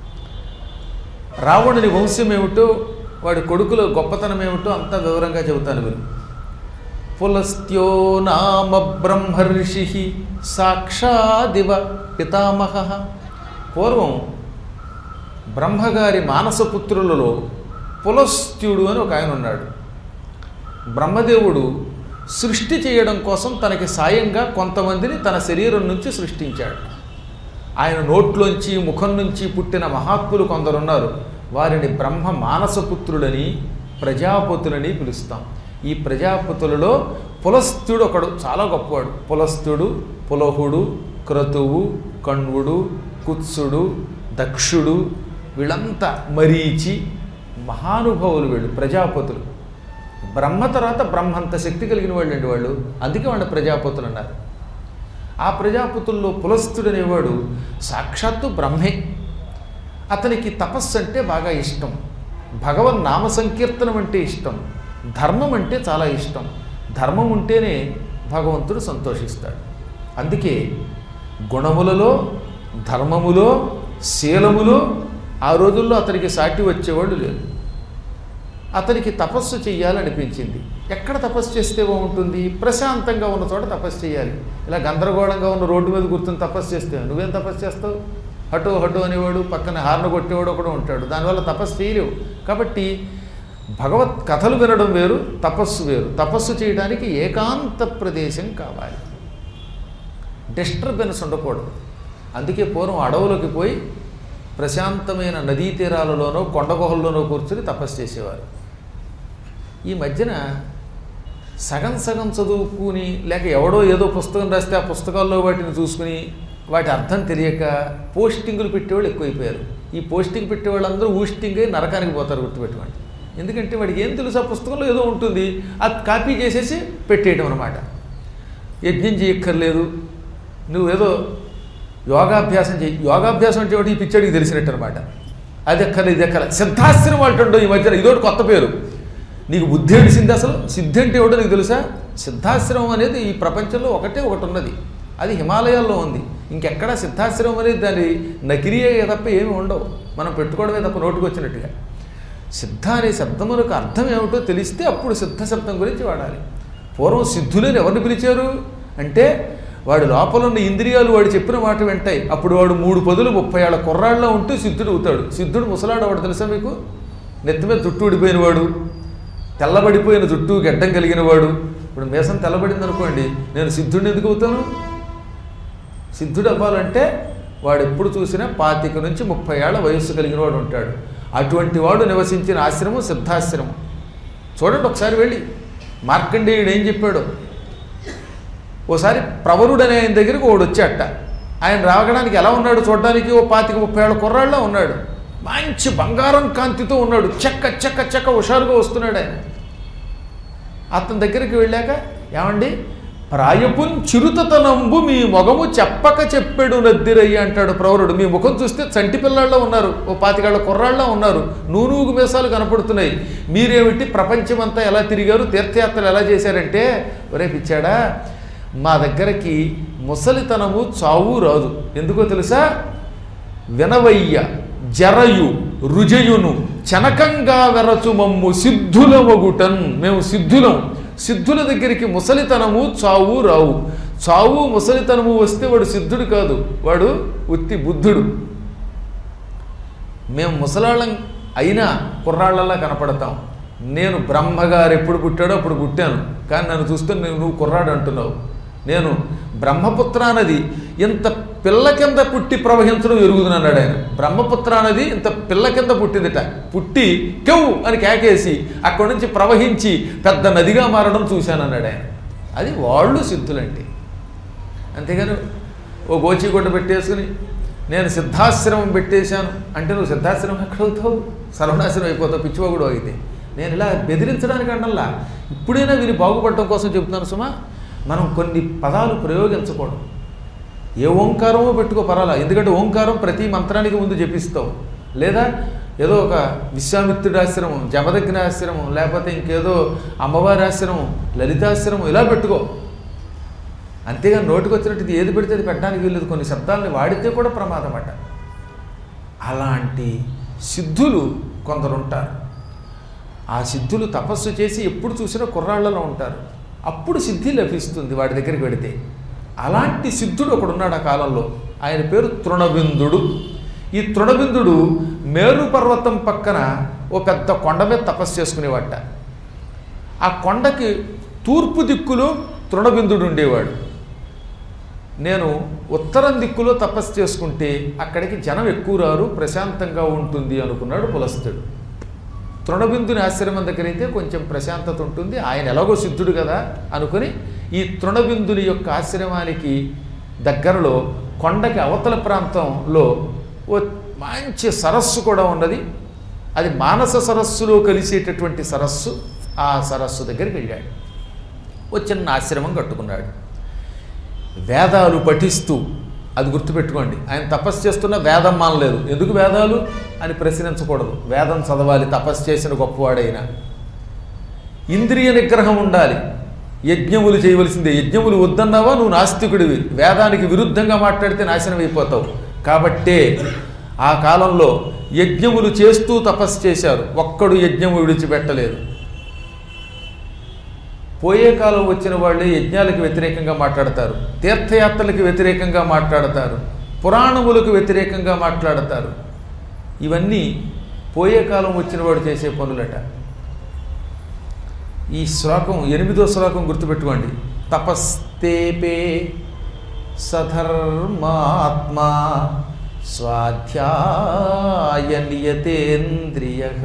రావణుని వంశం ఏమిటో, వాడి కొడుకుల గొప్పతనం ఏమిటో అంతా వివరంగా చెబుతాను మీరు. పులస్త్యో నామ బ్రహ్మర్షి సాక్షాదివ పితామహ. పూర్వం బ్రహ్మగారి మానసపుత్రులలో పులస్త్యుడు అని ఒక ఆయన ఉన్నాడు. బ్రహ్మదేవుడు సృష్టి చేయడం కోసం తనకి సాయంగా కొంతమందిని తన శరీరం నుంచి సృష్టించాడు. ఆయన నోట్లోంచి ముఖం నుంచి పుట్టిన మహాత్ములు కొందరున్నారు. వారిని బ్రహ్మ మానసపుత్రులని, ప్రజాపతులని పిలుస్తాం. ఈ ప్రజాపతులలో పులస్త్యుడు ఒకడు చాలా గొప్పవాడు. పులస్త్యుడు, పులహుడు, క్రతువు, కణ్వుడు, కుత్సుడు, దక్షుడు, వీళ్ళంతా మరీచి మహానుభావులు. వీళ్ళు ప్రజాపతులు. బ్రహ్మ తర్వాత బ్రహ్మంత శక్తి కలిగిన వాళ్ళు అండి వాళ్ళు. అందుకే వాళ్ళ ప్రజాపతులు అన్నారు. ఆ ప్రజాపతుల్లో పులస్త్యుడు అనేవాడు సాక్షాత్తు బ్రహ్మే. అతనికి తపస్సు అంటే బాగా ఇష్టం, భగవన్ నామ సంకీర్తనం అంటే ఇష్టం, ధర్మం అంటే చాలా ఇష్టం. ధర్మం ఉంటేనే భగవంతుడు సంతోషిస్తాడు. అందుకే గుణములలో, ధర్మములో, శీలములో ఆ రోజుల్లో అతనికి సాటి వచ్చేవాళ్ళు లేరు. అతనికి తపస్సు చెయ్యాలనిపించింది. ఎక్కడ తపస్సు చేస్తే బాగుంటుంది? ప్రశాంతంగా ఉన్న చోట తపస్సు చేయాలి. ఇలా గందరగోళంగా ఉన్న రోడ్డు మీద కూర్చొని తపస్సు చేస్తే నువ్వేం తపస్సు చేస్తావు? హటో హటో అనేవాడు, పక్కన హార్న కొట్టేవాడు ఒకడు ఉంటాడు. దానివల్ల తపస్సు చేయలేవు. కాబట్టి భగవత్ కథలు వినడం వేరు, తపస్సు వేరు. తపస్సు చేయడానికి ఏకాంత ప్రదేశం కావాలి, డిస్టర్బెన్స్ ఉండకూడదు. అందుకే పూర్వం అడవులోకి పోయి ప్రశాంతమైన నదీ తీరాలలోనో కొండ గుహల్లోనో కూర్చొని తపస్సు చేసేవారు. ఈ మధ్యన సగం సగం చదువుకుని, లేక ఎవడో ఏదో పుస్తకం రాస్తే ఆ పుస్తకాల్లో వాటిని చూసుకుని వాటి అర్థం తెలియక పోస్టింగులు పెట్టేవాళ్ళు ఎక్కువైపోయారు. ఈ పోస్టింగ్ పెట్టేవాళ్ళందరూ ఊస్టింగ్ అయి నరకానికి పోతారు, గుర్తుపెట్టుకోండి. ఎందుకంటే వాడికి ఏం తెలుసు, ఆ పుస్తకంలో ఏదో ఉంటుంది, అది కాపీ చేసేసి పెట్టేయటం అనమాట. యజ్ఞం చేయక్కర్లేదు, నువ్వేదో యోగాభ్యాసం చేయి. యోగాభ్యాసం అంటే ఒకటి ఈ పిచ్చడికి తెలిసినట్టు అనమాట. అది ఎక్కర్లేదు, ఇది ఎక్కర్లేదు. సిద్ధాశ్రమం అంటుండో ఈ మధ్యన, ఇదోటి కొత్త పేరు. నీకు బుద్ధి ఏడిసింది. అసలు సిద్ధి అంటే ఏమిటో నీకు తెలుసా? సిద్ధాశ్రమం అనేది ఈ ప్రపంచంలో ఒకటి ఉన్నది. అది హిమాలయాల్లో ఉంది. ఇంకెక్కడా సిద్ధాశ్రమం అనేది దాని నకిరియే తప్ప ఏమి ఉండవు. మనం పెట్టుకోవడమే తప్ప నోటుకు వచ్చినట్టుగా. సిద్ధ అనే శబ్దములకు అర్థం ఏమిటో తెలిస్తే అప్పుడు సిద్ధ శబ్దం గురించి వాడాలి. పూర్వం సిద్ధులని ఎవరిని పిలిచారు అంటే, వాడి లోపల ఉన్న ఇంద్రియాలు వాడు చెప్పిన మాట వింటాయి. అప్పుడు వాడు 3 పదులు 30 ఏళ్ల కుర్రాళ్ళలో ఉంటూ సిద్ధుడు అవుతాడు. సిద్ధుడు ముసలాడు వాడు తెలుసా మీకు? నెత్తి మీద జుట్టు ఊడిపోయినవాడు, తెల్లబడిపోయిన జుట్టు గడ్డం కలిగిన వాడు. ఇప్పుడు మీసం తెల్లబడింది అనుకోండి, నేను సిద్ధుడిని ఎందుకు అవుతాను? సిద్ధుడు అవ్వాలంటే వాడు ఎప్పుడు చూసినా 25 నుంచి 30 ఏళ్ల వయస్సు కలిగిన వాడు ఉంటాడు. అటువంటి వాడు నివసించిన ఆశ్రమం సిద్ధాశ్రమం. చూడండి ఒకసారి వెళ్ళి. మార్కండేయుడు ఏం చెప్పాడు? ఓసారి ప్రవరుడు అనే ఆయన దగ్గరికి వాడు వచ్చాట. ఆయన రావడానికి ఎలా ఉన్నాడు చూడడానికి? ఓ 25-30 ఏళ్ల కుర్రాళ్ళ ఉన్నాడు. మంచి బంగారం కాంతితో ఉన్నాడు. చెక్క చెక్క చెక్క హుషారుగా వస్తున్నాడు ఆయన. అతని దగ్గరికి వెళ్ళాక, ఏమండి ప్రాయపున్ చిరుతతనంబు మీ మొగము చెప్పక చెప్పెడు నద్దిరయ్య అంటాడు ప్రవరుడు. మీ ముఖం చూస్తే చంటి పిల్లాళ్ళ ఉన్నారు, ఓ 25 కుర్రాళ్ళ ఉన్నారు, నూనూగు మీసాలు కనపడుతున్నాయి. మీరేమిటి ప్రపంచమంతా ఎలా తిరిగారు, తీర్థయాత్రలు ఎలా చేశారంటే, ఒరే పిచ్చాడా, మా దగ్గరకి ముసలితనము చావు రాదు. ఎందుకో తెలుసా? వినవయ్య జరయు రుజయును చనకంగా వెరచు మమ్ము సిద్ధుల మొగుటన్. మేము సిద్ధులం. సిద్ధుల దగ్గరికి ముసలితనము చావు రావు. చావు ముసలితనము వస్తే వాడు సిద్ధుడు కాదు, వాడు ఉత్తి బుద్ధుడు. మేము ముసలాళ్ళం అయినా కుర్రాళ్ళలా కనపడతాం. నేను బ్రహ్మగారు ఎప్పుడు పుట్టాడో అప్పుడు పుట్టాను, కానీ నన్ను చూస్తే నువ్వు కుర్రాడు అంటున్నావు. నేను బ్రహ్మపుత్ర నది ఇంత పిల్ల కింద పుట్టి ప్రవహించడం ఎరుగుతున్నాడు ఆయన. బ్రహ్మపుత్ర నది ఇంత పిల్ల కింద పుట్టిందిట. పుట్టి కెవ్వు అని కేకేసి అక్కడి నుంచి ప్రవహించి పెద్ద నదిగా మారడం చూశానన్నాడు ఆయన. అది వాళ్ళు సిద్ధులంటే. అంతేగాని ఓ గోచిగుడ్డ పెట్టేసుకుని నేను సిద్ధాశ్రమం పెట్టేశాను అంటే నువ్వు సిద్ధాశ్రమం ఎక్కడవుతావు? సర్వనాశనం అయిపోతావు, పిచ్చివాగుడు అయితే. నేను ఇలా బెదిరించడానికి అంటల్లా, ఇప్పుడైనా వీరి బాగుపడటం కోసం చెబుతున్నాను సుమా. మనం కొన్ని పదాలు ప్రయోగించకూడదు. ఏ ఓంకారమో పెట్టుకో పర్వాలా, ఎందుకంటే ఓంకారం ప్రతి మంత్రానికి ముందు జపిస్తాం. లేదా ఏదో ఒక విశ్వామిత్రుడి ఆశ్రమం, జమదగ్ని ఆశ్రమం, లేకపోతే ఇంకేదో అమ్మవారి ఆశ్రమం, లలితాశ్రమం ఇలా పెట్టుకో. అంతేగాని నోటికి వచ్చినట్టు ఇది ఏది పెడితే అది పెట్టడానికి వీల్లేదు. కొన్ని శబ్దాలని వాడితే కూడా ప్రమాదం అట. అలాంటి సిద్ధులు కొందరు ఉంటారు. ఆ సిద్ధులు తపస్సు చేసి ఎప్పుడు చూసినా కుర్రాళ్లలో ఉంటారు. అప్పుడు సిద్ధి లభిస్తుంది వాడి దగ్గరికి వెడితే. అలాంటి సిద్ధుడు ఒకడున్నాడు ఆ కాలంలో. ఆయన పేరు తృణబిందుడు. ఈ తృణబిందుడు మేరు పర్వతం పక్కన ఓ పెద్ద కొండ మీద తపస్సు చేసుకునేవాట. ఆ కొండకి తూర్పు దిక్కులో తృణబిందుడు ఉండేవాడు. నేను ఉత్తరం దిక్కులో తపస్సు చేసుకుంటే అక్కడికి జనం ఎక్కువ రారు, ప్రశాంతంగా ఉంటుంది అనుకున్నాడు పులస్తుడు. తృణబిందుని ఆశ్రమం దగ్గర అయితే కొంచెం ప్రశాంతత ఉంటుంది, ఆయన ఎలాగో సిద్ధుడు కదా అనుకుని ఈ తృణబిందుని యొక్క ఆశ్రమానికి దగ్గరలో కొండకి అవతల ప్రాంతంలో ఓ మంచి సరస్సు కూడా ఉన్నది. అది మానస సరస్సులో కలిసేటటువంటి సరస్సు. ఆ సరస్సు దగ్గరికి వెళ్ళాడు. ఓ చిన్న ఆశ్రమం కట్టుకున్నాడు. వేదాలు పఠిస్తూ, అది గుర్తుపెట్టుకోండి, ఆయన తపస్సు చేస్తున్న వేదం మానలేదు. ఎందుకు వేదాలు అని ప్రశ్నించకూడదు. వేదం చదవాలి తపస్సు చేసిన గొప్పవాడైనా. ఇంద్రియ నిగ్రహం ఉండాలి. యజ్ఞములు చేయవలసిందే. యజ్ఞములు వద్దన్నావా నువ్వు నాస్తికుడివి, వేదానికి విరుద్ధంగా మాట్లాడితే నాశనం అయిపోతావు. కాబట్టే ఆ కాలంలో యజ్ఞములు చేస్తూ తపస్సు చేశారు. ఒక్కడు యజ్ఞము విడిచిపెట్టలేదు. పోయే కాలం వచ్చిన వాళ్ళే యజ్ఞాలకు వ్యతిరేకంగా మాట్లాడతారు, తీర్థయాత్రలకు వ్యతిరేకంగా మాట్లాడతారు, పురాణములకు వ్యతిరేకంగా మాట్లాడతారు. ఇవన్నీ పోయే కాలం వచ్చిన వాడు చేసే పనులట. ఈ శ్లోకం 8వ శ్లోకం గుర్తుపెట్టుకోండి. తపస్తేపే సధర్మాత్మా స్వాధ్యాయ నియతేంద్రియ.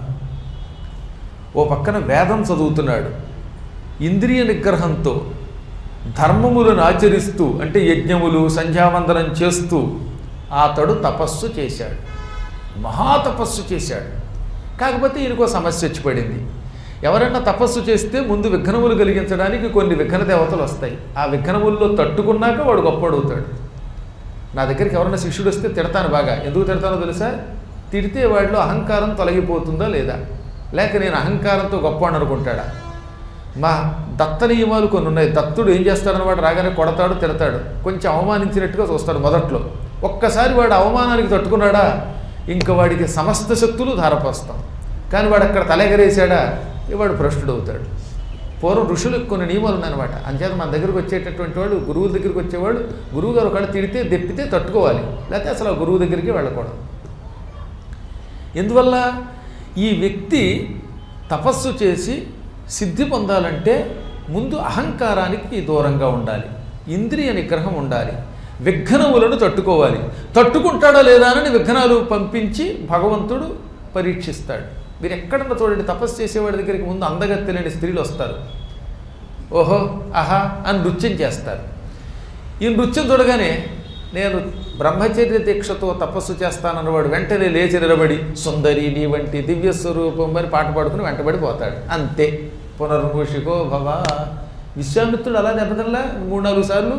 ఓ పక్కన వేదం చదువుతున్నాడు, ఇంద్రియ నిగ్రహంతో ధర్మములను ఆచరిస్తూ, అంటే యజ్ఞములు సంధ్యావందనం చేస్తూ అతడు తపస్సు చేశాడు. మహాతపస్సు చేశాడు. కాకపోతే ఈయనకో సమస్య వచ్చి పడింది. ఎవరైనా తపస్సు చేస్తే ముందు విఘ్నములు కలిగించడానికి కొన్ని విఘ్న దేవతలు వస్తాయి. ఆ విఘ్నముల్లో తట్టుకున్నాక వాడు గొప్పడవుతాడు. నా దగ్గరికి ఎవరైనా శిష్యుడు వస్తే తిడతాను బాగా. ఎందుకు తిడతానో తెలుసా? తిడితే వాడిలో అహంకారం తొలగిపోతుందా లేదా, లేక నేను అహంకారంతో గొప్పవాడు అనుకుంటాడా. మా దత్త నియమాలు కొన్ని ఉన్నాయి. దత్తుడు ఏం చేస్తాడన్నమాట, రాగానే కొడతాడు, తిడతాడు, కొంచెం అవమానించినట్టుగా చూస్తాడు మొదట్లో. ఒక్కసారి వాడు అవమానానికి తట్టుకున్నాడా ఇంకా వాడికి సమస్త శక్తులు ధారపోస్తాం. కానీ వాడు అక్కడ తలెగరేసాడా వాడు భ్రష్టుడు అవుతాడు. పూర్వం ఋషులకు కొన్ని నియమాలు ఉన్నాయన్నమాట. అంచేత మన దగ్గరికి వచ్చేటటువంటి వాళ్ళు, గురువుల దగ్గరికి వచ్చేవాళ్ళు, గురువు గారు ఒకళ్ళు తిడితే దెప్పితే తట్టుకోవాలి, లేకపోతే అసలు ఆ గురువు దగ్గరికి వెళ్ళకూడదు. ఎందువల్ల ఈ వ్యక్తి తపస్సు చేసి సిద్ధి పొందాలంటే ముందు అహంకారానికి దూరంగా ఉండాలి, ఇంద్రియ నిగ్రహం ఉండాలి, విఘ్నములను తట్టుకోవాలి. తట్టుకుంటాడా లేదా అని విఘ్నాలు పంపించి భగవంతుడు పరీక్షిస్తాడు. మీరు ఎక్కడన్నా చూడండి, తపస్సు చేసేవాడి దగ్గరికి ముందు అందగత్తెలేని స్త్రీలు వస్తారు. ఓహో ఆహా అని నృత్యం చేస్తారు. ఈ నృత్యం చూడగానే నేను బ్రహ్మచర్య దీక్షతో తపస్సు చేస్తానన్నవాడు వెంటనే లేచి నిలబడి సుందరి నీ వంటి దివ్య స్వరూపం అని పాట పాడుకుని వెంటబడిపోతాడు. అంతే. పునర్మూషికో భవ, విశ్వామిత్రుడు అలా దెబ్బతినలా 3-4 సార్లు.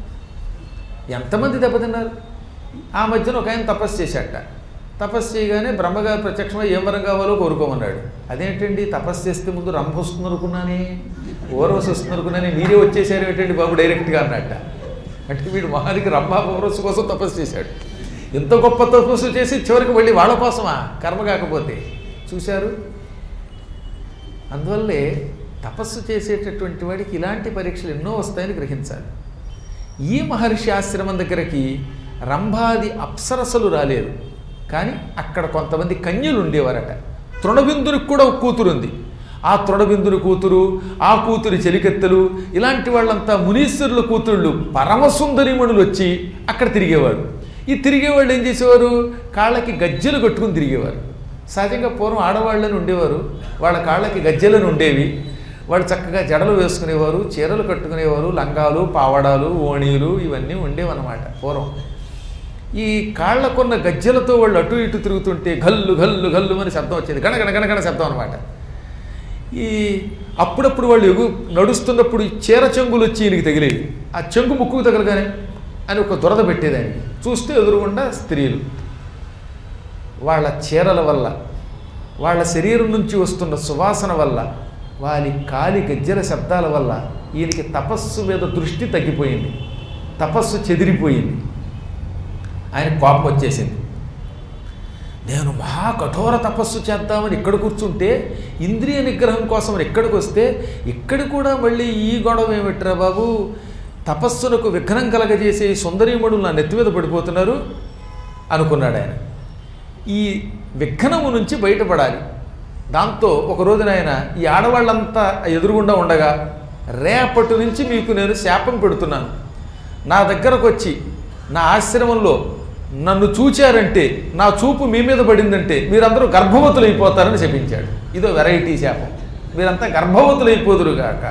ఎంతమంది దెబ్బతిన్నారు? ఆ మధ్యన ఒక ఆయన తపస్సు చేశాట. తపస్సు చేయగానే బ్రహ్మగారు ప్రత్యక్షమై ఏం వరం కావాలో కోరుకోమన్నాడు. అదేంటండి తపస్సు చేస్తే ముందు రంభ వస్తుంది అనుకున్నానే, ఓరవసి వస్తుంది అనుకున్నానే, మీరే వచ్చేసారు ఏంటండి బాబు డైరెక్ట్గా అన్నట్ట. అంటే వీడు మహానికి రంభ ఓరవసి కోసం తపస్సు చేశాడు. ఎంత గొప్ప తపస్సు చేసి చివరికి వెళ్ళి వాళ్ళ కోసమా, కర్మ కాకపోతే. చూశారు? అందువల్లే తపస్సు చేసేటటువంటి వాడికి ఇలాంటి పరీక్షలు ఎన్నో వస్తాయని గ్రహించాలి. ఈ మహర్షి ఆశ్రమం దగ్గరికి రంభాది అప్సరసలు రాలేదు, కానీ అక్కడ కొంతమంది కన్యలు ఉండేవారట. తృణబిందునికి కూడా ఒక కూతురు ఉంది. ఆ తృణబిందుని కూతురు, ఆ కూతురి చెలికెత్తలు, ఇలాంటి వాళ్ళంతా మునీశ్వరుల కూతుళ్ళు పరమసుందరిమణులు వచ్చి అక్కడ తిరిగేవారు. ఈ తిరిగేవాళ్ళు ఏం చేసేవారు? కాళ్ళకి గజ్జెలు కట్టుకుని తిరిగేవారు. సహజంగా పూర్వం ఆడవాళ్ళని ఉండేవారు, వాళ్ళ కాళ్ళకి గజ్జెలను ఉండేవి. వాళ్ళు చక్కగా జడలు వేసుకునేవారు, చీరలు కట్టుకునేవారు, లంగాలు, పావడాలు, ఓణీలు ఇవన్నీ ఉండేవన్నమాట పూర్వం. ఈ కాళ్ళకున్న గజ్జెలతో వాళ్ళు అటు ఇటు తిరుగుతుంటే గల్లు గల్లు గల్లు అని శబ్దం వచ్చేది, గణగణ గణగణ శబ్దం అనమాట. ఈ అప్పుడప్పుడు వాళ్ళు నడుస్తున్నప్పుడు ఈ చీర చెంగులు వచ్చి ఈయనకి తగిలేవి. ఆ చెంగు ముక్కుకు తగలగానే అని ఒక దురద పెట్టేదాన్ని. చూస్తే ఎదురుగుండా స్త్రీలు. వాళ్ళ చీరల వల్ల, వాళ్ళ శరీరం నుంచి వస్తున్న సువాసన వల్ల, వారి కాలి గజ్జెల శబ్దాల వల్ల ఈయనకి తపస్సు మీద దృష్టి తగ్గిపోయింది, తపస్సు చెదిరిపోయింది. ఆయన కోపం వచ్చేసింది. నేను మహా కఠోర తపస్సు చేద్దామని ఇక్కడ కూర్చుంటే, ఇంద్రియ నిగ్రహం కోసం ఇక్కడికి వస్తే, ఇక్కడ కూడా మళ్ళీ ఈ గొడవ ఏమిట్రా బాబు, తపస్సులకు విఘ్నం కలగజేసే ఈ సుందరీమణులు నా నెత్తి మీద పడిపోతున్నారు అనుకున్నాడు ఆయన. ఈ విఘ్నము నుంచి బయటపడాలి. దాంతో ఒక రోజున ఆయన ఈ ఆడవాళ్ళంతా ఎదురుగుండా ఉండగా, రేపటి నుంచి మీకు నేను శాపం పెడుతున్నాను, నా దగ్గరకు వచ్చి నా ఆశ్రమంలో నన్ను చూచారంటే, నా చూపు మీ మీద పడిందంటే మీరందరూ గర్భవతులైపోతారని శపించాడు. ఇదో వెరైటీ శాపం. మీరంతా గర్భవతులైపోదురుగాక.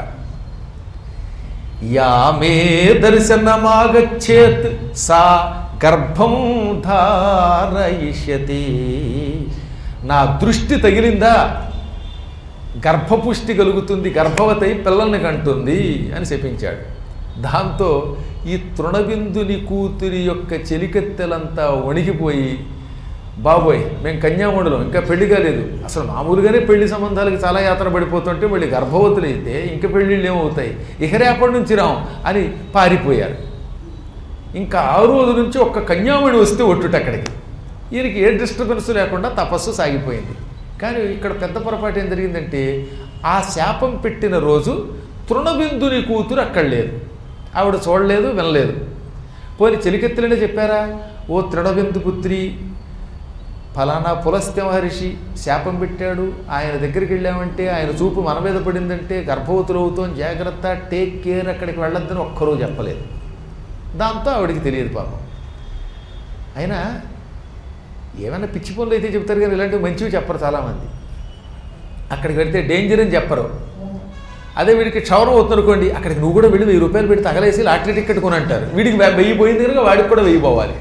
యా మే దర్శనమాగచ్చేత్ సా గర్భం ధారయిష్యతి. నా దృష్టి తగిలిందా గర్భపుష్టి కలుగుతుంది, గర్భవతి పిల్లల్ని కంటుంది అని శపించాడు. దాంతో ఈ తృణబిందుని కూతురి యొక్క చెలికెత్తెలంతా వణికిపోయి, బాబోయ్ మేము కన్యామణులం, ఇంకా పెళ్లి కాలేదు, అసలు మామూలుగానే పెళ్లి సంబంధాలకు చాలా యాత్ర పడిపోతుంటే మళ్ళీ గర్భవతులైతే ఇంక పెళ్ళిళ్ళు ఏమవుతాయి, ఇహరేపటి నుంచి రాం అని పారిపోయారు. ఇంకా ఆ రోజు నుంచి ఒక్క కన్యామణి వస్తే ఒట్టుట అక్కడికి. ఈయనకి ఏ డిస్టర్బెన్స్ లేకుండా తపస్సు సాగిపోయింది. కానీ ఇక్కడ పెద్ద పొరపాటు ఏం జరిగిందంటే, ఆ శాపం పెట్టిన రోజు తృణబిందుని కూతురు అక్కడ లేదు, ఆవిడ చూడలేదు, వినలేదు. పోని చెలికెత్తులనే చెప్పారా, ఓ తృణబిందు పుత్రి, ఫలానా పులస్త్య మహర్షి శాపం పెట్టాడు, ఆయన దగ్గరికి వెళ్ళామంటే ఆయన చూపు మన మీద పడిందంటే గర్భవతులు అవుతాం, జాగ్రత్త, టేక్ కేర్, అక్కడికి వెళ్ళొద్దని ఒక్కరోజు చెప్పలేదు. దాంతో ఆవిడికి తెలియదు పాపం. అయినా ఏమైనా పిచ్చి పనులు అయితే చెప్తారు కానీ ఇలాంటివి మంచివి చెప్పరు చాలామంది. అక్కడికి వెళితే డేంజర్ అని చెప్పరు. అదే వీడికి క్షౌరం అవుతుందనుకోండి, అక్కడికి నువ్వు కూడా వెళ్ళి 1000 రూపాయలు పెట్టి తగలేసి లాటరీ టికెట్ కొని అంటారు. వీడికి 1000 పోయింది కనుక వాడికి కూడా 1000 పోవాలి.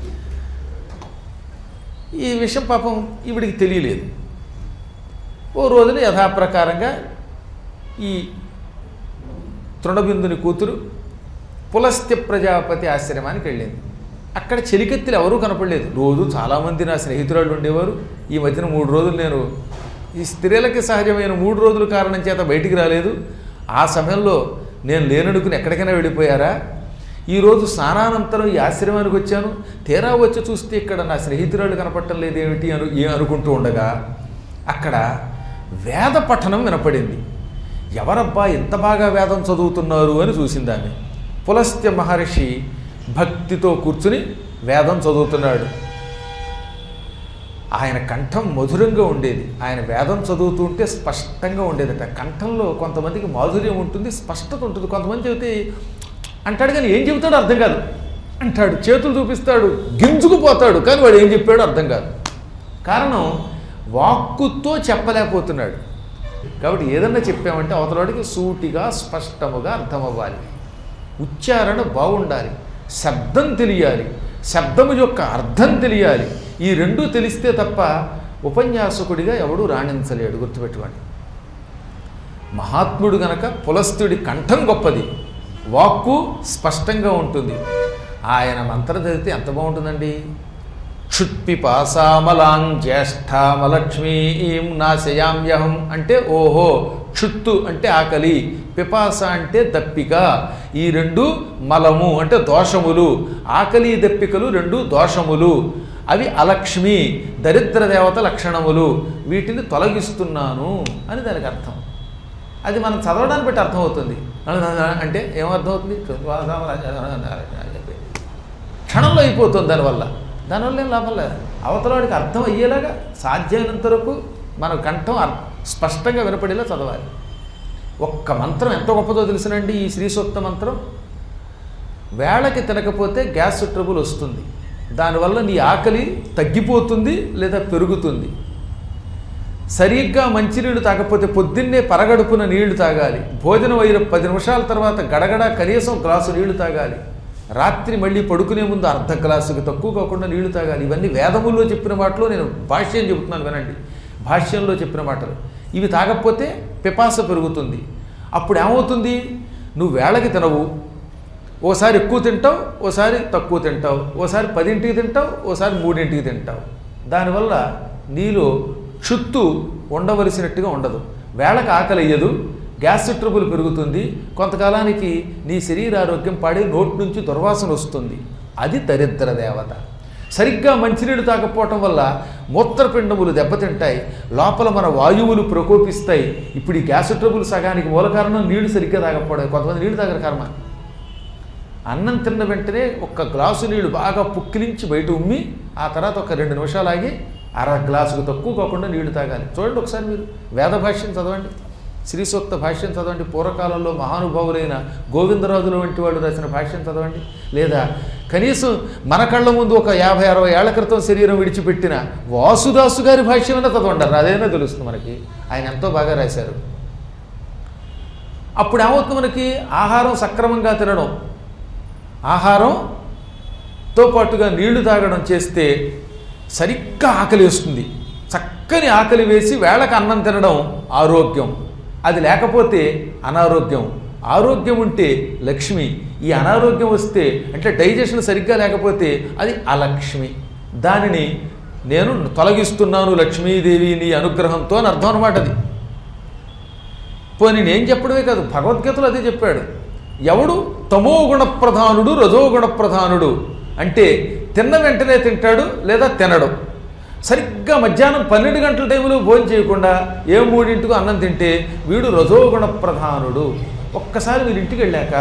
ఈ విషయం పాపం ఈవిడికి తెలియలేదు. ఓ రోజున యథాప్రకారంగా ఈ తృణబిందుని కూతురు పులస్త్య ప్రజాపతి ఆశ్రమానికి వెళ్ళింది. అక్కడ చెలికెత్తులు ఎవరూ కనపడలేదు. రోజు చాలామంది నా స్నేహితురాళ్ళు ఉండేవారు. ఈ మధ్యన 3 రోజులు నేను ఈ స్త్రీలకి సహజమైన 3 రోజుల కారణం చేత బయటికి రాలేదు. ఆ సమయంలో నేను లేనడుకుని ఎక్కడికైనా వెళ్ళిపోయారా? ఈరోజు స్నానానంతరం ఈ ఆశ్రమానికి వచ్చాను, తీరా వచ్చి చూస్తే ఇక్కడ నా స్నేహితురాళ్ళు కనపడటం లేదేమిటి అనుకుంటూ ఉండగా అక్కడ వేద పఠనం వినపడింది. ఎవరబ్బా ఎంత బాగా వేదం చదువుతున్నారు అని చూసింది ఆమె. పులస్త్య మహర్షి భక్తితో కూర్చుని వేదం చదువుతున్నాడు. ఆయన కంఠం మధురంగా ఉండేది. ఆయన వేదం చదువుతూ ఉంటే స్పష్టంగా ఉండేదట. కంఠంలో కొంతమందికి మాధుర్యం ఉంటుంది, స్పష్టత ఉంటుంది. కొంతమంది చెబితే అంటాడు కానీ ఏం చెబుతాడో అర్థం కాదు, అంటాడు, చేతులు చూపిస్తాడు, గింజుకుపోతాడు, కానీ వాడు ఏం చెప్పాడో అర్థం కాదు. కారణం వాక్కుతో చెప్పలేకపోతున్నాడు. కాబట్టి ఏదన్నా చెప్పామంటే అవతలవాడికి సూటిగా స్పష్టముగా అర్థమవ్వాలి, ఉచ్చారణ బాగుండాలి, శబ్దం తెలియాలి, శబ్దము యొక్క అర్థం తెలియాలి. ఈ రెండూ తెలిస్తే తప్ప ఉపన్యాసకుడిగా ఎవడూ రాణించలేడు. గుర్తుపెట్టుకోండి. మహాత్ముడు గనక పులస్తుడి కంఠం గొప్పది, వాక్కు స్పష్టంగా ఉంటుంది. ఆయన మంత్రం చదివితే ఎంత బాగుంటుందండి. క్షుత్పిపాసామలాం జ్యేష్ఠామలక్ష్మీం నాశయామ్యహం అంటే ఓహో, క్షుత్తు అంటే ఆకలి, పిపాస అంటే దప్పిక, ఈ రెండు మలము అంటే దోషములు, ఆకలి దప్పికలు రెండు దోషములు, అవి అలక్ష్మి దరిద్ర దేవత లక్షణములు, వీటిని తొలగిస్తున్నాను అని దానికి అర్థం. అది మనం చదవడాన్ని బట్టి అర్థమవుతుంది. అంటే ఏమర్థమవుతుంది, క్షణంలో అయిపోతుంది. దానివల్ల ఏం లాభం లేదు. అవతలవాడికి అర్థం అయ్యేలాగా సాధ్యమైనంత వరకు మన కంఠం స్పష్టంగా వినపడేలా చదవాలి. ఒక్క మంత్రం ఎంత గొప్పదో తెలిసినండి ఈ శ్రీ సూక్త మంత్రం. వేళకి తినకపోతే గ్యాస్ ట్రబుల్ వస్తుంది, దానివల్ల నీ ఆకలి తగ్గిపోతుంది లేదా పెరుగుతుంది. సరిగ్గా మంచినీళ్ళు తాగకపోతే పొద్దున్నే పరగడుపున నీళ్లు తాగాలి. భోజనం అయిన 10 నిమిషాల తర్వాత గడగడ కనీసం గ్లాసు నీళ్లు తాగాలి. రాత్రి మళ్ళీ పడుకునే ముందు అర్ధ గ్లాసుకి తక్కువ కాకుండా నీళ్లు తాగాలి. ఇవన్నీ వేదముల్లో చెప్పిన మాటలు, నేను భాష్యం చెబుతున్నాను వినండి. భాష్యంలో చెప్పిన మాటలు ఇవి తాగకపోతే పిపాస పెరుగుతుంది. అప్పుడు ఏమవుతుంది, నువ్వు వేళకి తినవు, ఓసారి ఎక్కువ తింటావు, ఓసారి తక్కువ తింటావు, ఓసారి 10ంటికి తింటావు, ఓసారి 3ంటికి తింటావు. దానివల్ల నీలో క్షుత్తు ఉండవలసినట్టుగా ఉండదు, వేళకు ఆకలి అయ్యదు, గ్యాస్ ట్రబుల్ పెరుగుతుంది, కొంతకాలానికి నీ శరీర ఆరోగ్యం పాడి నోటి నుంచి దుర్వాసన వస్తుంది. అది దరిద్ర దేవత. సరిగ్గా మంచినీళ్ళు తాగకపోవటం వల్ల మూత్రపిండములు దెబ్బతింటాయి, లోపల మన వాయువులు ప్రకోపిస్తాయి. ఇప్పుడు ఈ గ్యాస్ ట్రబుల్ సగానికి మూల కారణం నీళ్లు సరిగ్గా తాగకపోవడం. కొంతమంది నీళ్లు తాగరు కర్మ. అన్నం తిన్న వెంటనే ఒక్క గ్లాసు నీళ్లు బాగా పుక్కిలించి బయట ఉమ్మి ఆ తర్వాత ఒక 2 నిమిషాలు ఆగి అర గ్లాసుకు తక్కువ కాకుండా నీళ్లు తాగాలి. చూడండి ఒకసారి, మీరు వేద భాష్యం చదవండి, శ్రీ సూక్త భాష్యం చదవండి, పూర్వకాలంలో మహానుభావులైన గోవిందరాజుల వంటి వాళ్ళు రాసిన భాష్యం చదవండి, లేదా కనీసం మన కళ్ళ ముందు ఒక 50-60 ఏళ్ల క్రితం శరీరం విడిచిపెట్టిన వాసుదాసు గారి భాష్యమైనా చదవండి, అదేనా తెలుస్తుంది మనకి. ఆయన ఎంతో బాగా రాశారు. అప్పుడు ఏమవుతుంది, మనకి ఆహారం సక్రమంగా తినడం, ఆహారంతో పాటుగా నీళ్లు తాగడం చేస్తే సరిగ్గా ఆకలి వేస్తుంది. చక్కని ఆకలి వేసి వేళకు అన్నం తినడం ఆరోగ్యం, అది లేకపోతే అనారోగ్యం. ఆరోగ్యం ఉంటే లక్ష్మి, ఈ అనారోగ్యం వస్తే అంటే డైజెషన్ సరిగ్గా లేకపోతే అది అలక్ష్మి. దానిని నేను తొలగిస్తున్నాను లక్ష్మీదేవి నీ అనుగ్రహంతో అని అర్థం అనమాట. అది పోనీ నేను చెప్పడమే కాదు, భగవద్గీతలో అదే చెప్పాడు. ఎవడు తమో గుణ ప్రధానుడు రజోగుణ ప్రధానుడు అంటే తిన్న వెంటనే తింటాడు లేదా తినడు. సరిగ్గా మధ్యాహ్నం 12 గంటల టైంలో భోజనం చేయకుండా 3ంటికి అన్నం తింటే వీడు రజోగుణ ప్రధానుడు. ఒక్కసారి మీరు ఇంటికి వెళ్ళాక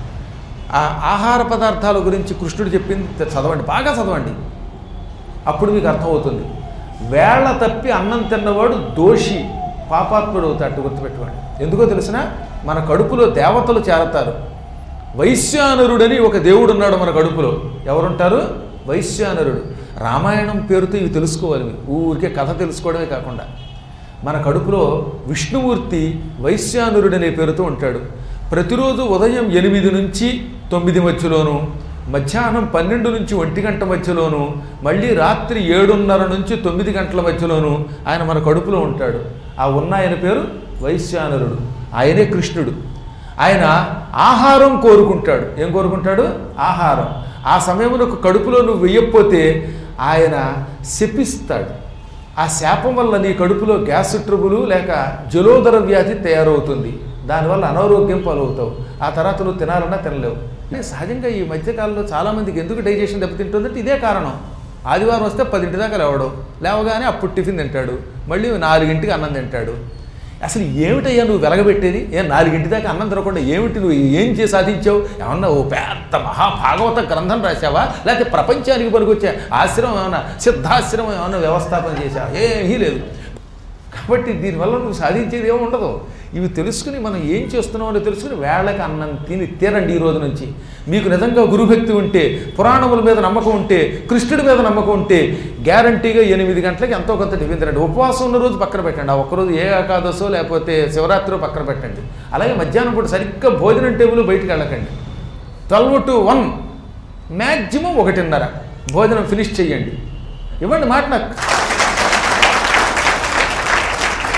ఆ ఆహార పదార్థాల గురించి కృష్ణుడు చెప్పింది చదవండి, బాగా చదవండి, అప్పుడు మీకు అర్థమవుతుంది. వేళ తప్పి అన్నం తిన్నవాడు దోషి, పాపాత్ముడు అవుతాడు. గుర్తుపెట్టుకోండి. ఎందుకో తెలిసిన, మన కడుపులో దేవతలు చేరతారు. వైశ్యానరుడని ఒక దేవుడు ఉన్నాడు మన కడుపులో. ఎవరుంటారు? వైశ్యానరుడు. రామాయణం పేరుతో ఇవి తెలుసుకోవాలి. ఊరికే కథ తెలుసుకోవడమే కాకుండా మన కడుపులో విష్ణుమూర్తి వైశ్యానరుడనే పేరుతో ఉంటాడు. ప్రతిరోజు ఉదయం 8 నుంచి 9 మధ్యలోను, మధ్యాహ్నం 12 నుంచి 1 గంట మధ్యలోను, మళ్ళీ రాత్రి 7:30 నుంచి 9 గంటల మధ్యలోను ఆయన మన కడుపులో ఉంటాడు. ఆ ఉన్న ఆయన పేరు వైశ్యానరుడు. ఆయనే కృష్ణుడు. ఆయన ఆహారం కోరుకుంటాడు. ఏం కోరుకుంటాడు? ఆహారం. ఆ సమయంలో కడుపులో నువ్వు వెయ్యకపోతే ఆయన శపిస్తాడు. ఆ శాపం వల్ల నీ కడుపులో గ్యాస్ ట్రబుల్ లేక జలోదర వ్యాధి తయారవుతుంది. దానివల్ల అనారోగ్యం పాలవుతావు. ఆ తర్వాత నువ్వు తినాలన్నా తినలేవు. సహజంగా ఈ మధ్యకాలంలో చాలామందికి ఎందుకు డైజెషన్ దెబ్బతింటుందంటే ఇదే కారణం. ఆదివారం వస్తే 10 దాకా లేవడం, లేవగానే అప్పుడు టిఫిన్ తింటాడు, మళ్ళీ 4ంటికి అన్నం తింటాడు. అసలు ఏమిటయ్యా నువ్వు వెలగబెట్టేది? 4 దాకా అన్నం తినకుండా ఏమిటి నువ్వు ఏం చేసి సాధించావు? ఏమన్నా ఓ పెద్ద మహాభాగవత గ్రంథం రాసావా? లేకపోతే ప్రపంచానికి పనికొచ్చే ఆశ్రమం ఏమన్నా, సిద్ధాశ్రమం ఏమన్నా వ్యవస్థాపన చేసావా? ఏమీ లేదు. కాబట్టి దీనివల్ల నువ్వు సాధించేది ఏమి ఉండదు. ఇవి తెలుసుకుని మనం ఏం చేస్తున్నామో తెలుసుకుని వేళకి అన్నం తిని తీరండి. ఈ రోజు నుంచి మీకు నిజంగా గురుభక్తి ఉంటే, పురాణముల మీద నమ్మకం ఉంటే, కృష్ణుడి మీద నమ్మకం ఉంటే గ్యారంటీగా 8 గంటలకి ఎంతో కొంత టిఫిన్ తినండి. ఉపవాసం ఉన్న రోజు పక్కన పెట్టండి. ఆ ఒక్కరోజు ఏ ఏకాదశో లేకపోతే శివరాత్రిలో పక్కన పెట్టండి. అలాగే మధ్యాహ్నం పూట సరిగ్గా భోజనం టేబుల్ బయటికి వెళ్ళకండి. 12 to 1 మ్యాక్సిమం 1:30 భోజనం ఫినిష్ చెయ్యండి. ఇవ్వండి మాట నాకు.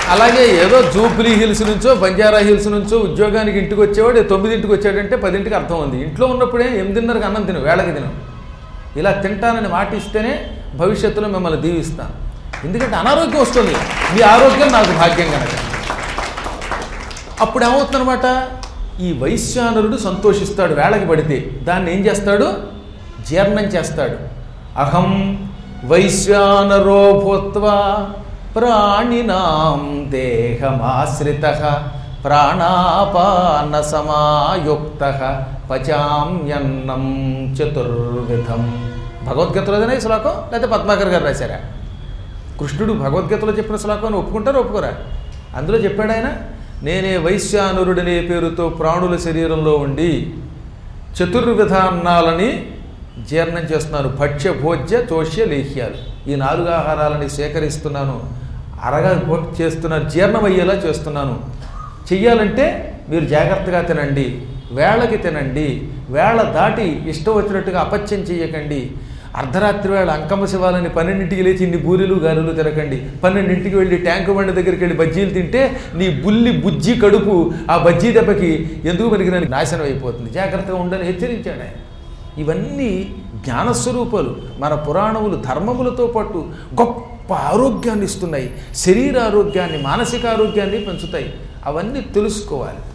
అలాగే ఏదో జూబ్లీ హిల్స్ నుంచో బంజారా హిల్స్ నుంచో ఉద్యోగానికి ఇంటికి వచ్చేవాడు 9ంటికి వచ్చాడంటే 10ంటికి అర్థం ఉంది. ఇంట్లో ఉన్నప్పుడే 8:30కి అన్నం తిను, వేళకి తిను. ఇలా తింటానని మాట ఇస్తేనే భవిష్యత్తులో మిమ్మల్ని దీవిస్తాను. ఎందుకంటే అనారోగ్యం వస్తుంది, మీ ఆరోగ్యం నాకు భాగ్యం కనుక. అప్పుడు ఏమవుతుందన్నమాట, ఈ వైశ్యానరుడు సంతోషిస్తాడు వేళకి పడితే. దాన్ని ఏం చేస్తాడు, జీర్ణం చేస్తాడు. అహం వైశ్యానరో భూత్వా ప్రాణినాం దేహమాశ్రితః ప్రాణాపాన సమాయుక్తః పచామ్యన్నం చతుర్విధం. భగవద్గీతలోనే శ్లోకం, లేకపోతే పద్మాకర్ గారు రాశారా? కృష్ణుడు భగవద్గీతలో చెప్పిన శ్లోకాన్ని ఒప్పుకుంటారు ఒప్పుకోరా? అందులో చెప్పాడు ఆయన, నేనే వైశ్యానురుడనే పేరుతో ప్రాణుల శరీరంలో ఉండి చతుర్విధ అన్నాలని జీర్ణం చేస్తున్నాను. భక్ష్య భోజ్య చోష్య లేహ్యాలు, ఈ 4 ఆహారాలని సేకరిస్తున్నాను, చేస్తున్నాను, జీర్ణమయ్యేలా చేస్తున్నాను. చెయ్యాలంటే మీరు జాగ్రత్తగా తినండి, వేళకి తినండి, వేళ దాటి ఇష్టం వచ్చినట్టుగా అపత్యం చెయ్యకండి. అర్ధరాత్రి వేళ అంకమ్మ శివాలని 12ంటికి లేచి ఇన్ని బూరెలు గారెలు తినకండి. 12ంటికి వెళ్ళి ట్యాంకు బండి దగ్గరికి వెళ్ళి బజ్జీలు తింటే నీ బుజ్జి కడుపు ఆ బజ్జీ దెబ్బకి ఎందుకు పనికిరాని నాశనం అయిపోతుంది. జాగ్రత్తగా ఉండని హెచ్చరించాడు ఆయన. ఇవన్నీ జ్ఞానస్వరూపాలు. మన పురాణములు ధర్మములతో పాటు గొప్ప ఆరోగ్యాన్ని ఇస్తున్నాయి, శరీర ఆరోగ్యాన్ని, మానసిక ఆరోగ్యాన్ని పెంచుతాయి. అవన్నీ తెలుసుకోవాలి.